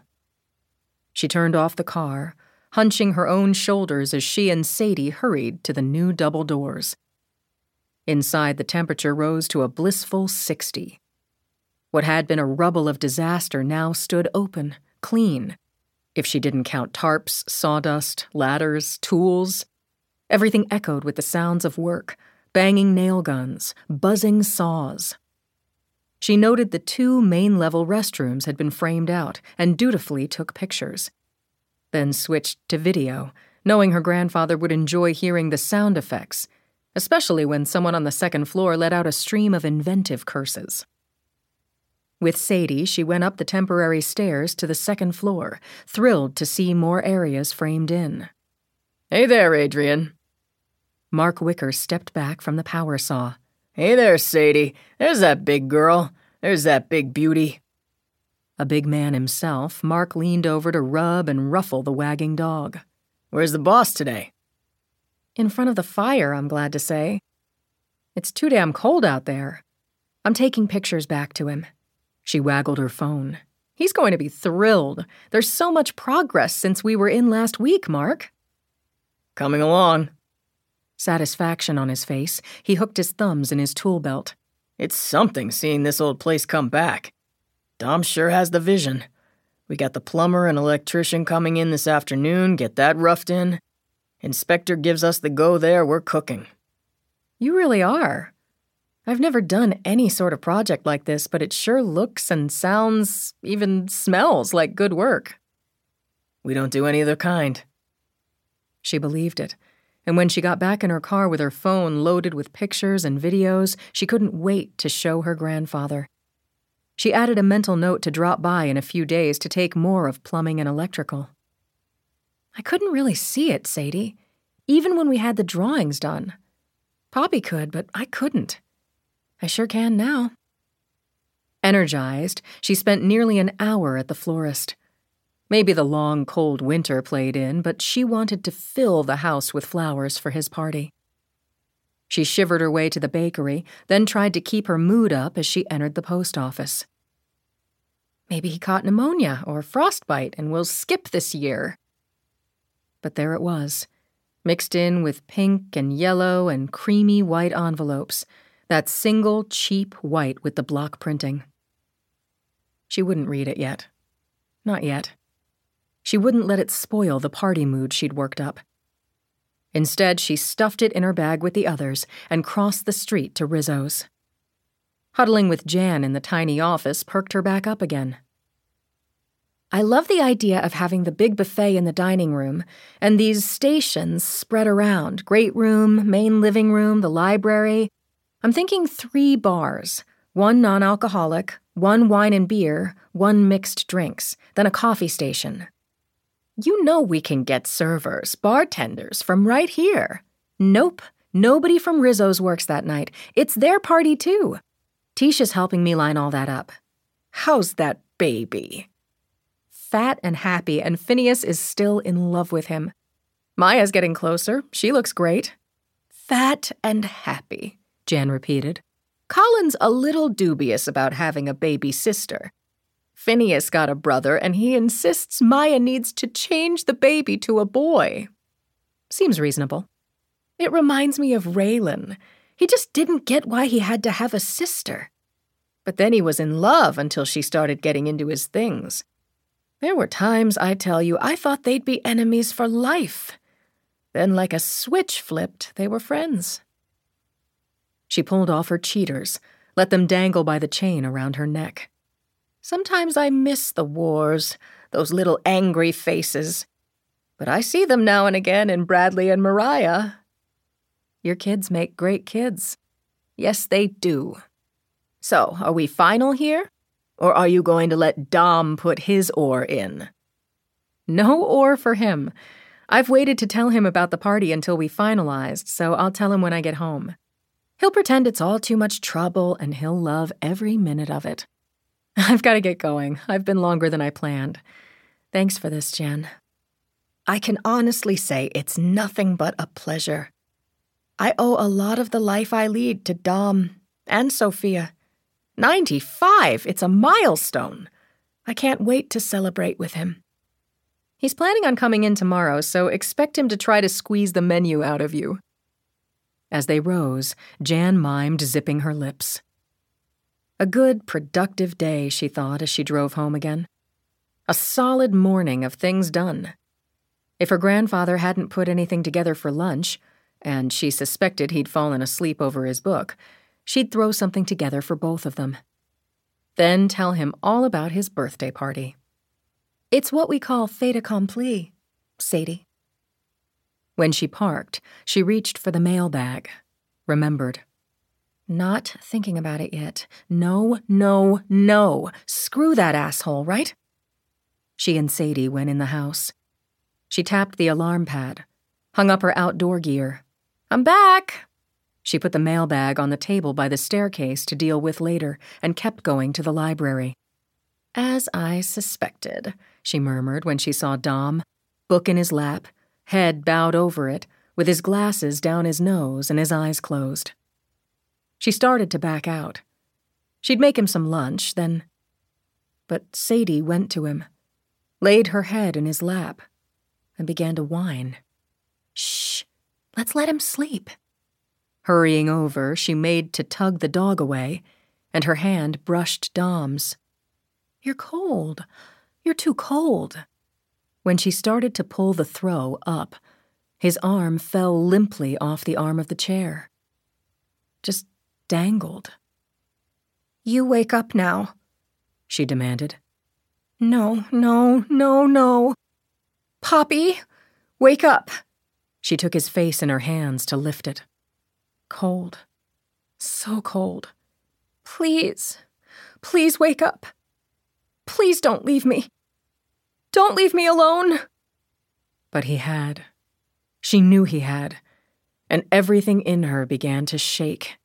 She turned off the car, hunching her own shoulders as she and Sadie hurried to the new double doors. Inside, the temperature rose to a blissful sixty. What had been a rubble of disaster now stood open, clean, if she didn't count tarps, sawdust, ladders, tools. Everything echoed with the sounds of work, banging nail guns, buzzing saws. She noted the two main-level restrooms had been framed out and dutifully took pictures. Then switched to video, knowing her grandfather would enjoy hearing the sound effects, especially when someone on the second floor let out a stream of inventive curses. With Sadie, she went up the temporary stairs to the second floor, thrilled to see more areas framed in. "Hey there, Adrian." Mark Wicker stepped back from the power saw. "Hey there, Sadie. There's that big girl. There's that big beauty." A big man himself, Mark leaned over to rub and ruffle the wagging dog. "Where's the boss today?" "In front of the fire, I'm glad to say. It's too damn cold out there. I'm taking pictures back to him." She waggled her phone. "He's going to be thrilled. There's so much progress since we were in last week, Mark." "Coming along." Satisfaction on his face, he hooked his thumbs in his tool belt. "It's something seeing this old place come back. Dom sure has the vision. We got the plumber and electrician coming in this afternoon, get that roughed in. Inspector gives us the go there, we're cooking." "You really are. I've never done any sort of project like this, but it sure looks and sounds, even smells like good work." "We don't do any other kind." She believed it, and when she got back in her car with her phone loaded with pictures and videos, she couldn't wait to show her grandfather. She added a mental note to drop by in a few days to take more of plumbing and electrical. "I couldn't really see it, Sadie, even when we had the drawings done. Poppy could, but I couldn't. I sure can now." Energized, she spent nearly an hour at the florist. Maybe the long, cold winter played in, but she wanted to fill the house with flowers for his party. She shivered her way to the bakery, then tried to keep her mood up as she entered the post office. Maybe he caught pneumonia or frostbite and will skip this year. But there it was, mixed in with pink and yellow and creamy white envelopes, that single cheap white with the block printing. She wouldn't read it yet. Not yet. She wouldn't let it spoil the party mood she'd worked up. Instead, she stuffed it in her bag with the others and crossed the street to Rizzo's. Huddling with Jan in the tiny office perked her back up again. "I love the idea of having the big buffet in the dining room and these stations spread around, great room, main living room, the library. I'm thinking three bars, one non-alcoholic, one wine and beer, one mixed drinks, then a coffee station. You know we can get servers, bartenders from right here." "Nope, nobody from Rizzo's works that night. It's their party too. Tisha's helping me line all that up." "How's that baby?" fat and happy, and Phineas is still in love with him. Maya's getting closer. She looks great. Fat and happy, Jan repeated. Colin's a little dubious about having a baby sister. Phineas got a brother, and he insists Maya needs to change the baby to a boy. Seems reasonable. It reminds me of Raylan. He just didn't get why he had to have a sister. But then he was in love until she started getting into his things. There were times, I tell you, I thought they'd be enemies for life. Then, like a switch flipped, they were friends. She pulled off her cheaters, let them dangle by the chain around her neck. Sometimes I miss the wars, those little angry faces. But I see them now and again in Bradley and Mariah. Your kids make great kids. Yes, they do. So, are we final here? Or are you going to let Dom put his oar in? No oar for him. I've waited to tell him about the party until we finalized, so I'll tell him when I get home. He'll pretend it's all too much trouble, and he'll love every minute of it. I've got to get going. I've been longer than I planned. Thanks for this, Jen. I can honestly say it's nothing but a pleasure. I owe a lot of the life I lead to Dom and Sophia. ninety-five! It's a milestone. I can't wait to celebrate with him. He's planning on coming in tomorrow, so expect him to try to squeeze the menu out of you. As they rose, Jan mimed zipping her lips. A good, productive day, she thought as she drove home again. A solid morning of things done. If her grandfather hadn't put anything together for lunch, and she suspected he'd fallen asleep over his book, she'd throw something together for both of them. Then tell him all about his birthday party. It's what we call fait accompli, Sadie. When she parked, she reached for the mailbag, remembered. Not thinking about it yet. No, no, no. Screw that asshole, right? She and Sadie went in the house. She tapped the alarm pad, hung up her outdoor gear. I'm back! She put the mailbag on the table by the staircase to deal with later and kept going to the library. As I suspected, she murmured when she saw Dom, book in his lap, head bowed over it, with his glasses down his nose and his eyes closed. She started to back out. She'd make him some lunch, then... But Sadie went to him, laid her head in his lap, and began to whine. Shh, let's let him sleep. Hurrying over, she made to tug the dog away, and her hand brushed Dom's. You're cold. You're too cold. When she started to pull the throw up, his arm fell limply off the arm of the chair. Just dangled. You wake up now, she demanded. No, no, no, no. Poppy, wake up. She took his face in her hands to lift it. Cold. So cold. Please, please wake up. Please don't leave me. Don't leave me alone. But he had. She knew he had, and everything in her began to shake.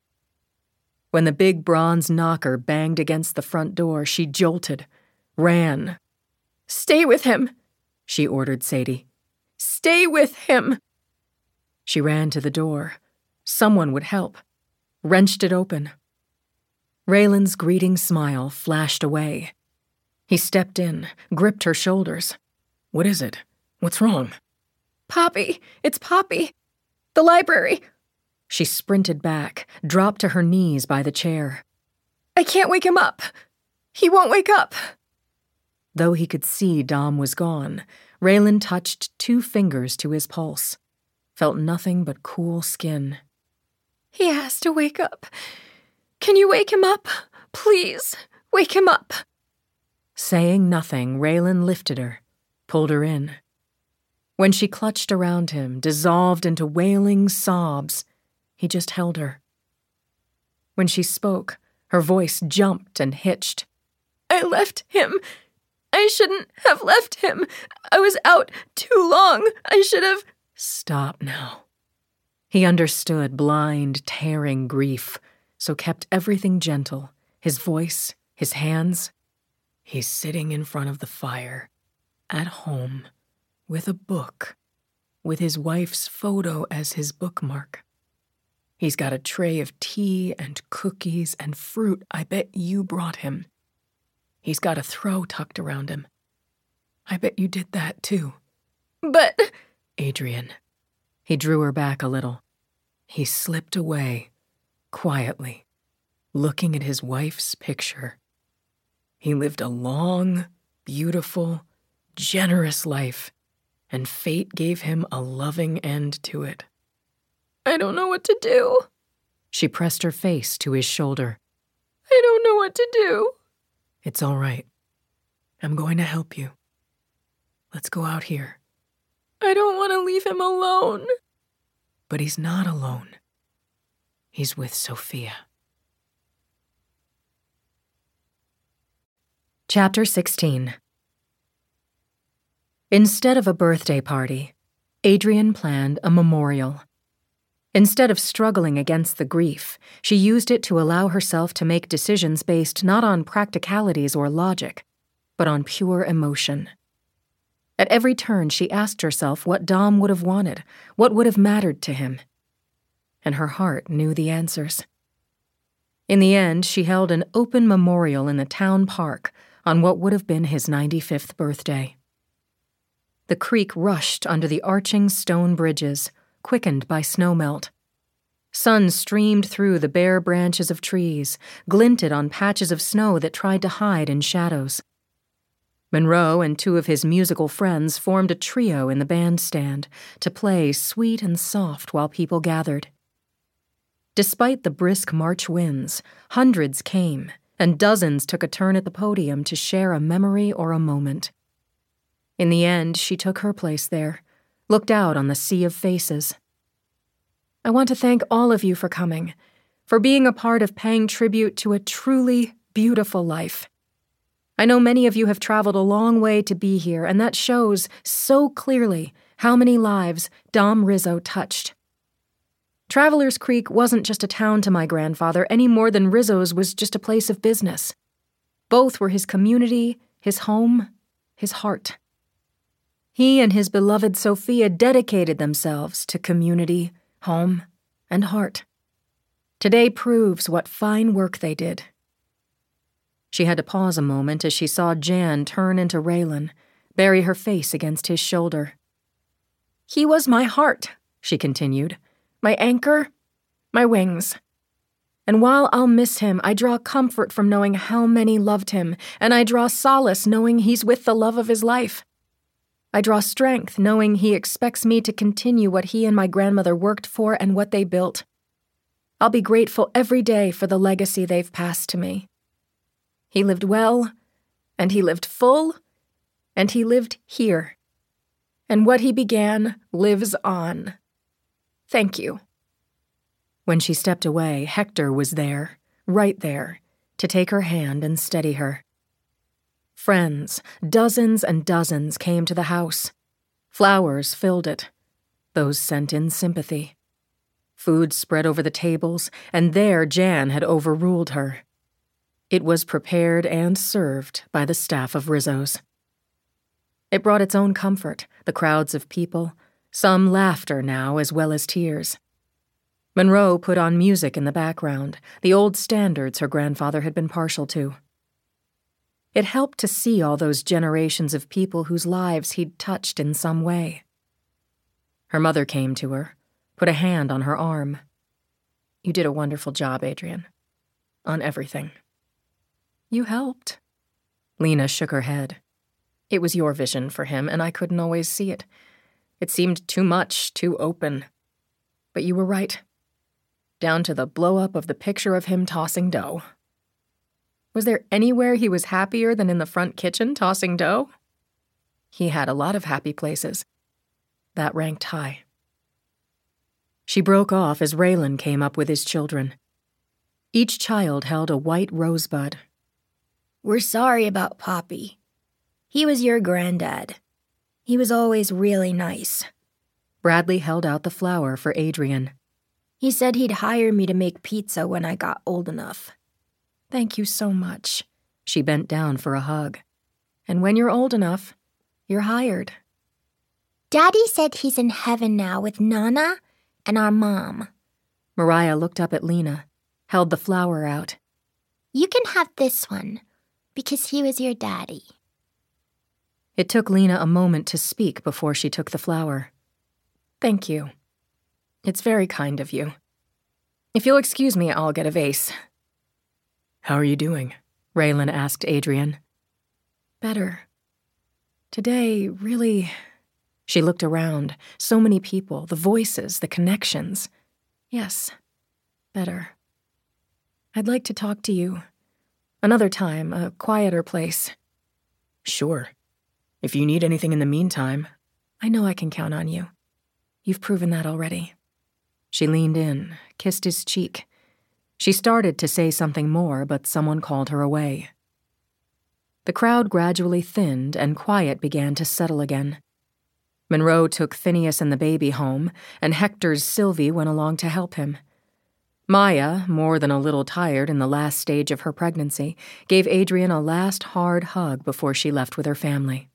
When the big bronze knocker banged against the front door, she jolted, ran. Stay with him, she ordered Sadie. Stay with him. She ran to the door. Someone would help. Wrenched it open. Raylan's greeting smile flashed away. He stepped in, gripped her shoulders. What is it? What's wrong? Poppy, it's Poppy. The library. She sprinted back, dropped to her knees by the chair. I can't wake him up. He won't wake up. Though he could see Dom was gone, Raylan touched two fingers to his pulse, felt nothing but cool skin. He has to wake up. Can you wake him up? Please, wake him up. Saying nothing, Raylan lifted her, pulled her in. When she clutched around him, dissolved into wailing sobs, he just held her. When she spoke, her voice jumped and hitched. I left him. I shouldn't have left him. I was out too long. I should have... Stop now. He understood blind, tearing grief, so kept everything gentle, his voice, his hands. He's sitting in front of the fire, at home, with a book, with his wife's photo as his bookmark. He's got a tray of tea and cookies and fruit I bet you brought him. He's got a throw tucked around him. I bet you did that too. But... Adrian. He drew her back a little. He slipped away, quietly, looking at his wife's picture. He lived a long, beautiful, generous life, and fate gave him a loving end to it. I don't know what to do. She pressed her face to his shoulder. I don't know what to do. It's all right. I'm going to help you. Let's go out here. I don't want to leave him alone. But he's not alone. He's with Sophia. Chapter sixteen. Instead of a birthday party, Adrian planned a memorial. Instead of struggling against the grief, she used it to allow herself to make decisions based not on practicalities or logic, but on pure emotion. At every turn, she asked herself what Dom would have wanted, what would have mattered to him. And her heart knew the answers. In the end, she held an open memorial in the town park on what would have been his ninety-fifth birthday. The creek rushed under the arching stone bridges, quickened by snowmelt. Sun streamed through the bare branches of trees, glinted on patches of snow that tried to hide in shadows. Monroe and two of his musical friends formed a trio in the bandstand to play sweet and soft while people gathered. Despite the brisk March winds, hundreds came, and dozens took a turn at the podium to share a memory or a moment. In the end, she took her place there, looked out on the sea of faces. I want to thank all of you for coming, for being a part of paying tribute to a truly beautiful life. I know many of you have traveled a long way to be here, and that shows so clearly how many lives Dom Rizzo touched. Travelers Creek wasn't just a town to my grandfather any more than Rizzo's was just a place of business. Both were his community, his home, his heart. He and his beloved Sophia dedicated themselves to community, home, and heart. Today proves what fine work they did. She had to pause a moment as she saw Jan turn into Raylan, bury her face against his shoulder. He was my heart, she continued, my anchor, my wings. And while I'll miss him, I draw comfort from knowing how many loved him, and I draw solace knowing he's with the love of his life. I draw strength knowing he expects me to continue what he and my grandmother worked for and what they built. I'll be grateful every day for the legacy they've passed to me. He lived well, and he lived full, and he lived here. And what he began lives on. Thank you. When she stepped away, Hector was there, right there, to take her hand and steady her. Friends, dozens and dozens, came to the house. Flowers filled it. Those sent in sympathy. Food spread over the tables, and there Jan had overruled her. It was prepared and served by the staff of Rizzo's. It brought its own comfort, the crowds of people, some laughter now as well as tears. Monroe put on music in the background, the old standards her grandfather had been partial to. It helped to see all those generations of people whose lives he'd touched in some way. Her mother came to her, put a hand on her arm. You did a wonderful job, Adrian. On everything. You helped. Lena shook her head. It was your vision for him, and I couldn't always see it. It seemed too much, too open. But you were right. Down to the blow-up of the picture of him tossing dough. Was there anywhere he was happier than in the front kitchen tossing dough? He had a lot of happy places. That ranked high. She broke off as Raylan came up with his children. Each child held a white rosebud. We're sorry about Poppy. He was your granddad. He was always really nice. Bradley held out the flower for Adrian. He said he'd hire me to make pizza when I got old enough. Thank you so much. She bent down for a hug. "And when you're old enough, you're hired." Daddy said he's in heaven now with Nana and our mom. Mariah looked up at Lena, held the flower out. You can have this one, because he was your daddy. It took Lena a moment to speak before she took the flower. "Thank you. It's very kind of you. If you'll excuse me, I'll get a vase." "How are you doing?" Raylan asked Adrian. "Better. Today, really..." She looked around. So many people, the voices, the connections. "Yes, better. I'd like to talk to you. Another time, a quieter place." "Sure. If you need anything in the meantime..." "I know I can count on you. You've proven that already." She leaned in, kissed his cheek. She started to say something more, but someone called her away. The crowd gradually thinned, and quiet began to settle again. Monroe took Phineas and the baby home, and Hector's Sylvie went along to help him. Maya, more than a little tired in the last stage of her pregnancy, gave Adrian a last hard hug before she left with her family.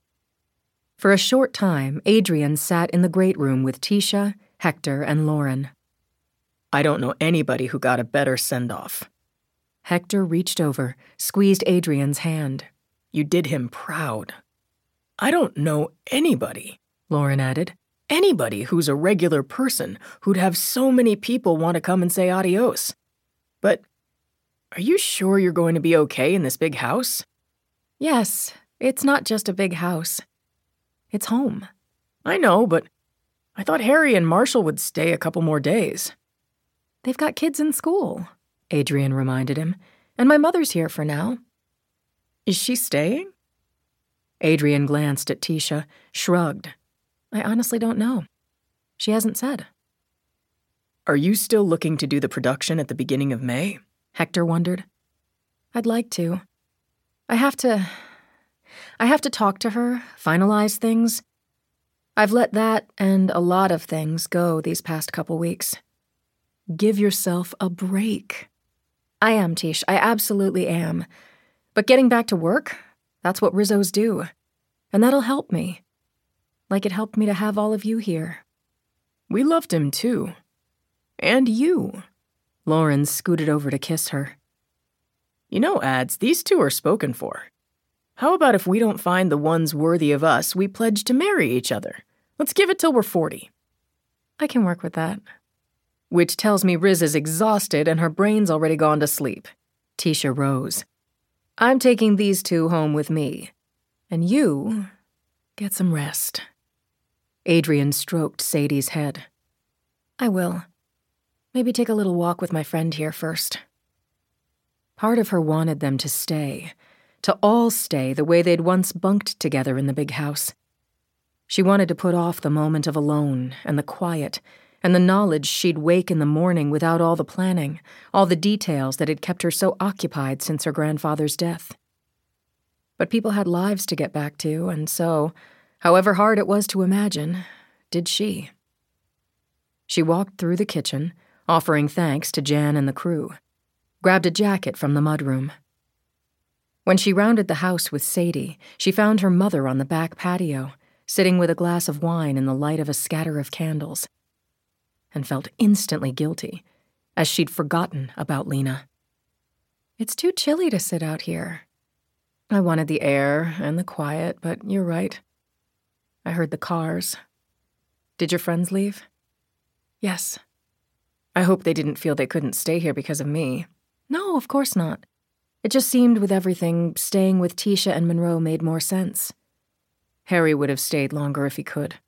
For a short time, Adrian sat in the great room with Tisha, Hector, and Lauren. "I don't know anybody who got a better send-off." Hector reached over, squeezed Adrian's hand. "You did him proud." "I don't know anybody," Lauren added. "Anybody who's a regular person who'd have so many people want to come and say adios. But are you sure you're going to be okay in this big house?" "Yes, it's not just a big house. It's home." "I know, but I thought Harry and Marshall would stay a couple more days." "They've got kids in school," Adrian reminded him, "and my mother's here for now." "Is she staying?" Adrian glanced at Tisha, shrugged. "I honestly don't know. She hasn't said." "Are you still looking to do the production at the beginning of May?" Hector wondered. "I'd like to. I have to... I have to talk to her, finalize things. I've let that and a lot of things go these past couple weeks." "Give yourself a break." "I am, Tish. I absolutely am. But getting back to work, that's what Rizzos do. And that'll help me. Like it helped me to have all of you here." "We loved him, too. And you." Lauren scooted over to kiss her. "You know, Ads, these two are spoken for. How about if we don't find the ones worthy of us, we pledge to marry each other? Let's give it till we're forty. "I can work with that." "Which tells me Riz is exhausted and her brain's already gone to sleep." Tisha rose. "I'm taking these two home with me. And you get some rest." Adrian stroked Sadie's head. "I will. Maybe take a little walk with my friend here first." Part of her wanted them to stay, to all stay the way they'd once bunked together in the big house. She wanted to put off the moment of alone and the quiet and the knowledge she'd wake in the morning without all the planning, all the details that had kept her so occupied since her grandfather's death. But people had lives to get back to, and so, however hard it was to imagine, did she. She walked through the kitchen, offering thanks to Jan and the crew, grabbed a jacket from the mudroom. When she rounded the house with Sadie, she found her mother on the back patio, sitting with a glass of wine in the light of a scatter of candles, and felt instantly guilty, as she'd forgotten about Lena. "It's too chilly to sit out here. I wanted the air and the quiet, but you're right. I heard the cars. Did your friends leave?" "Yes." "I hope they didn't feel they couldn't stay here because of me." "No, of course not. It just seemed with everything, staying with Tisha and Monroe made more sense. Harry would have stayed longer if he could."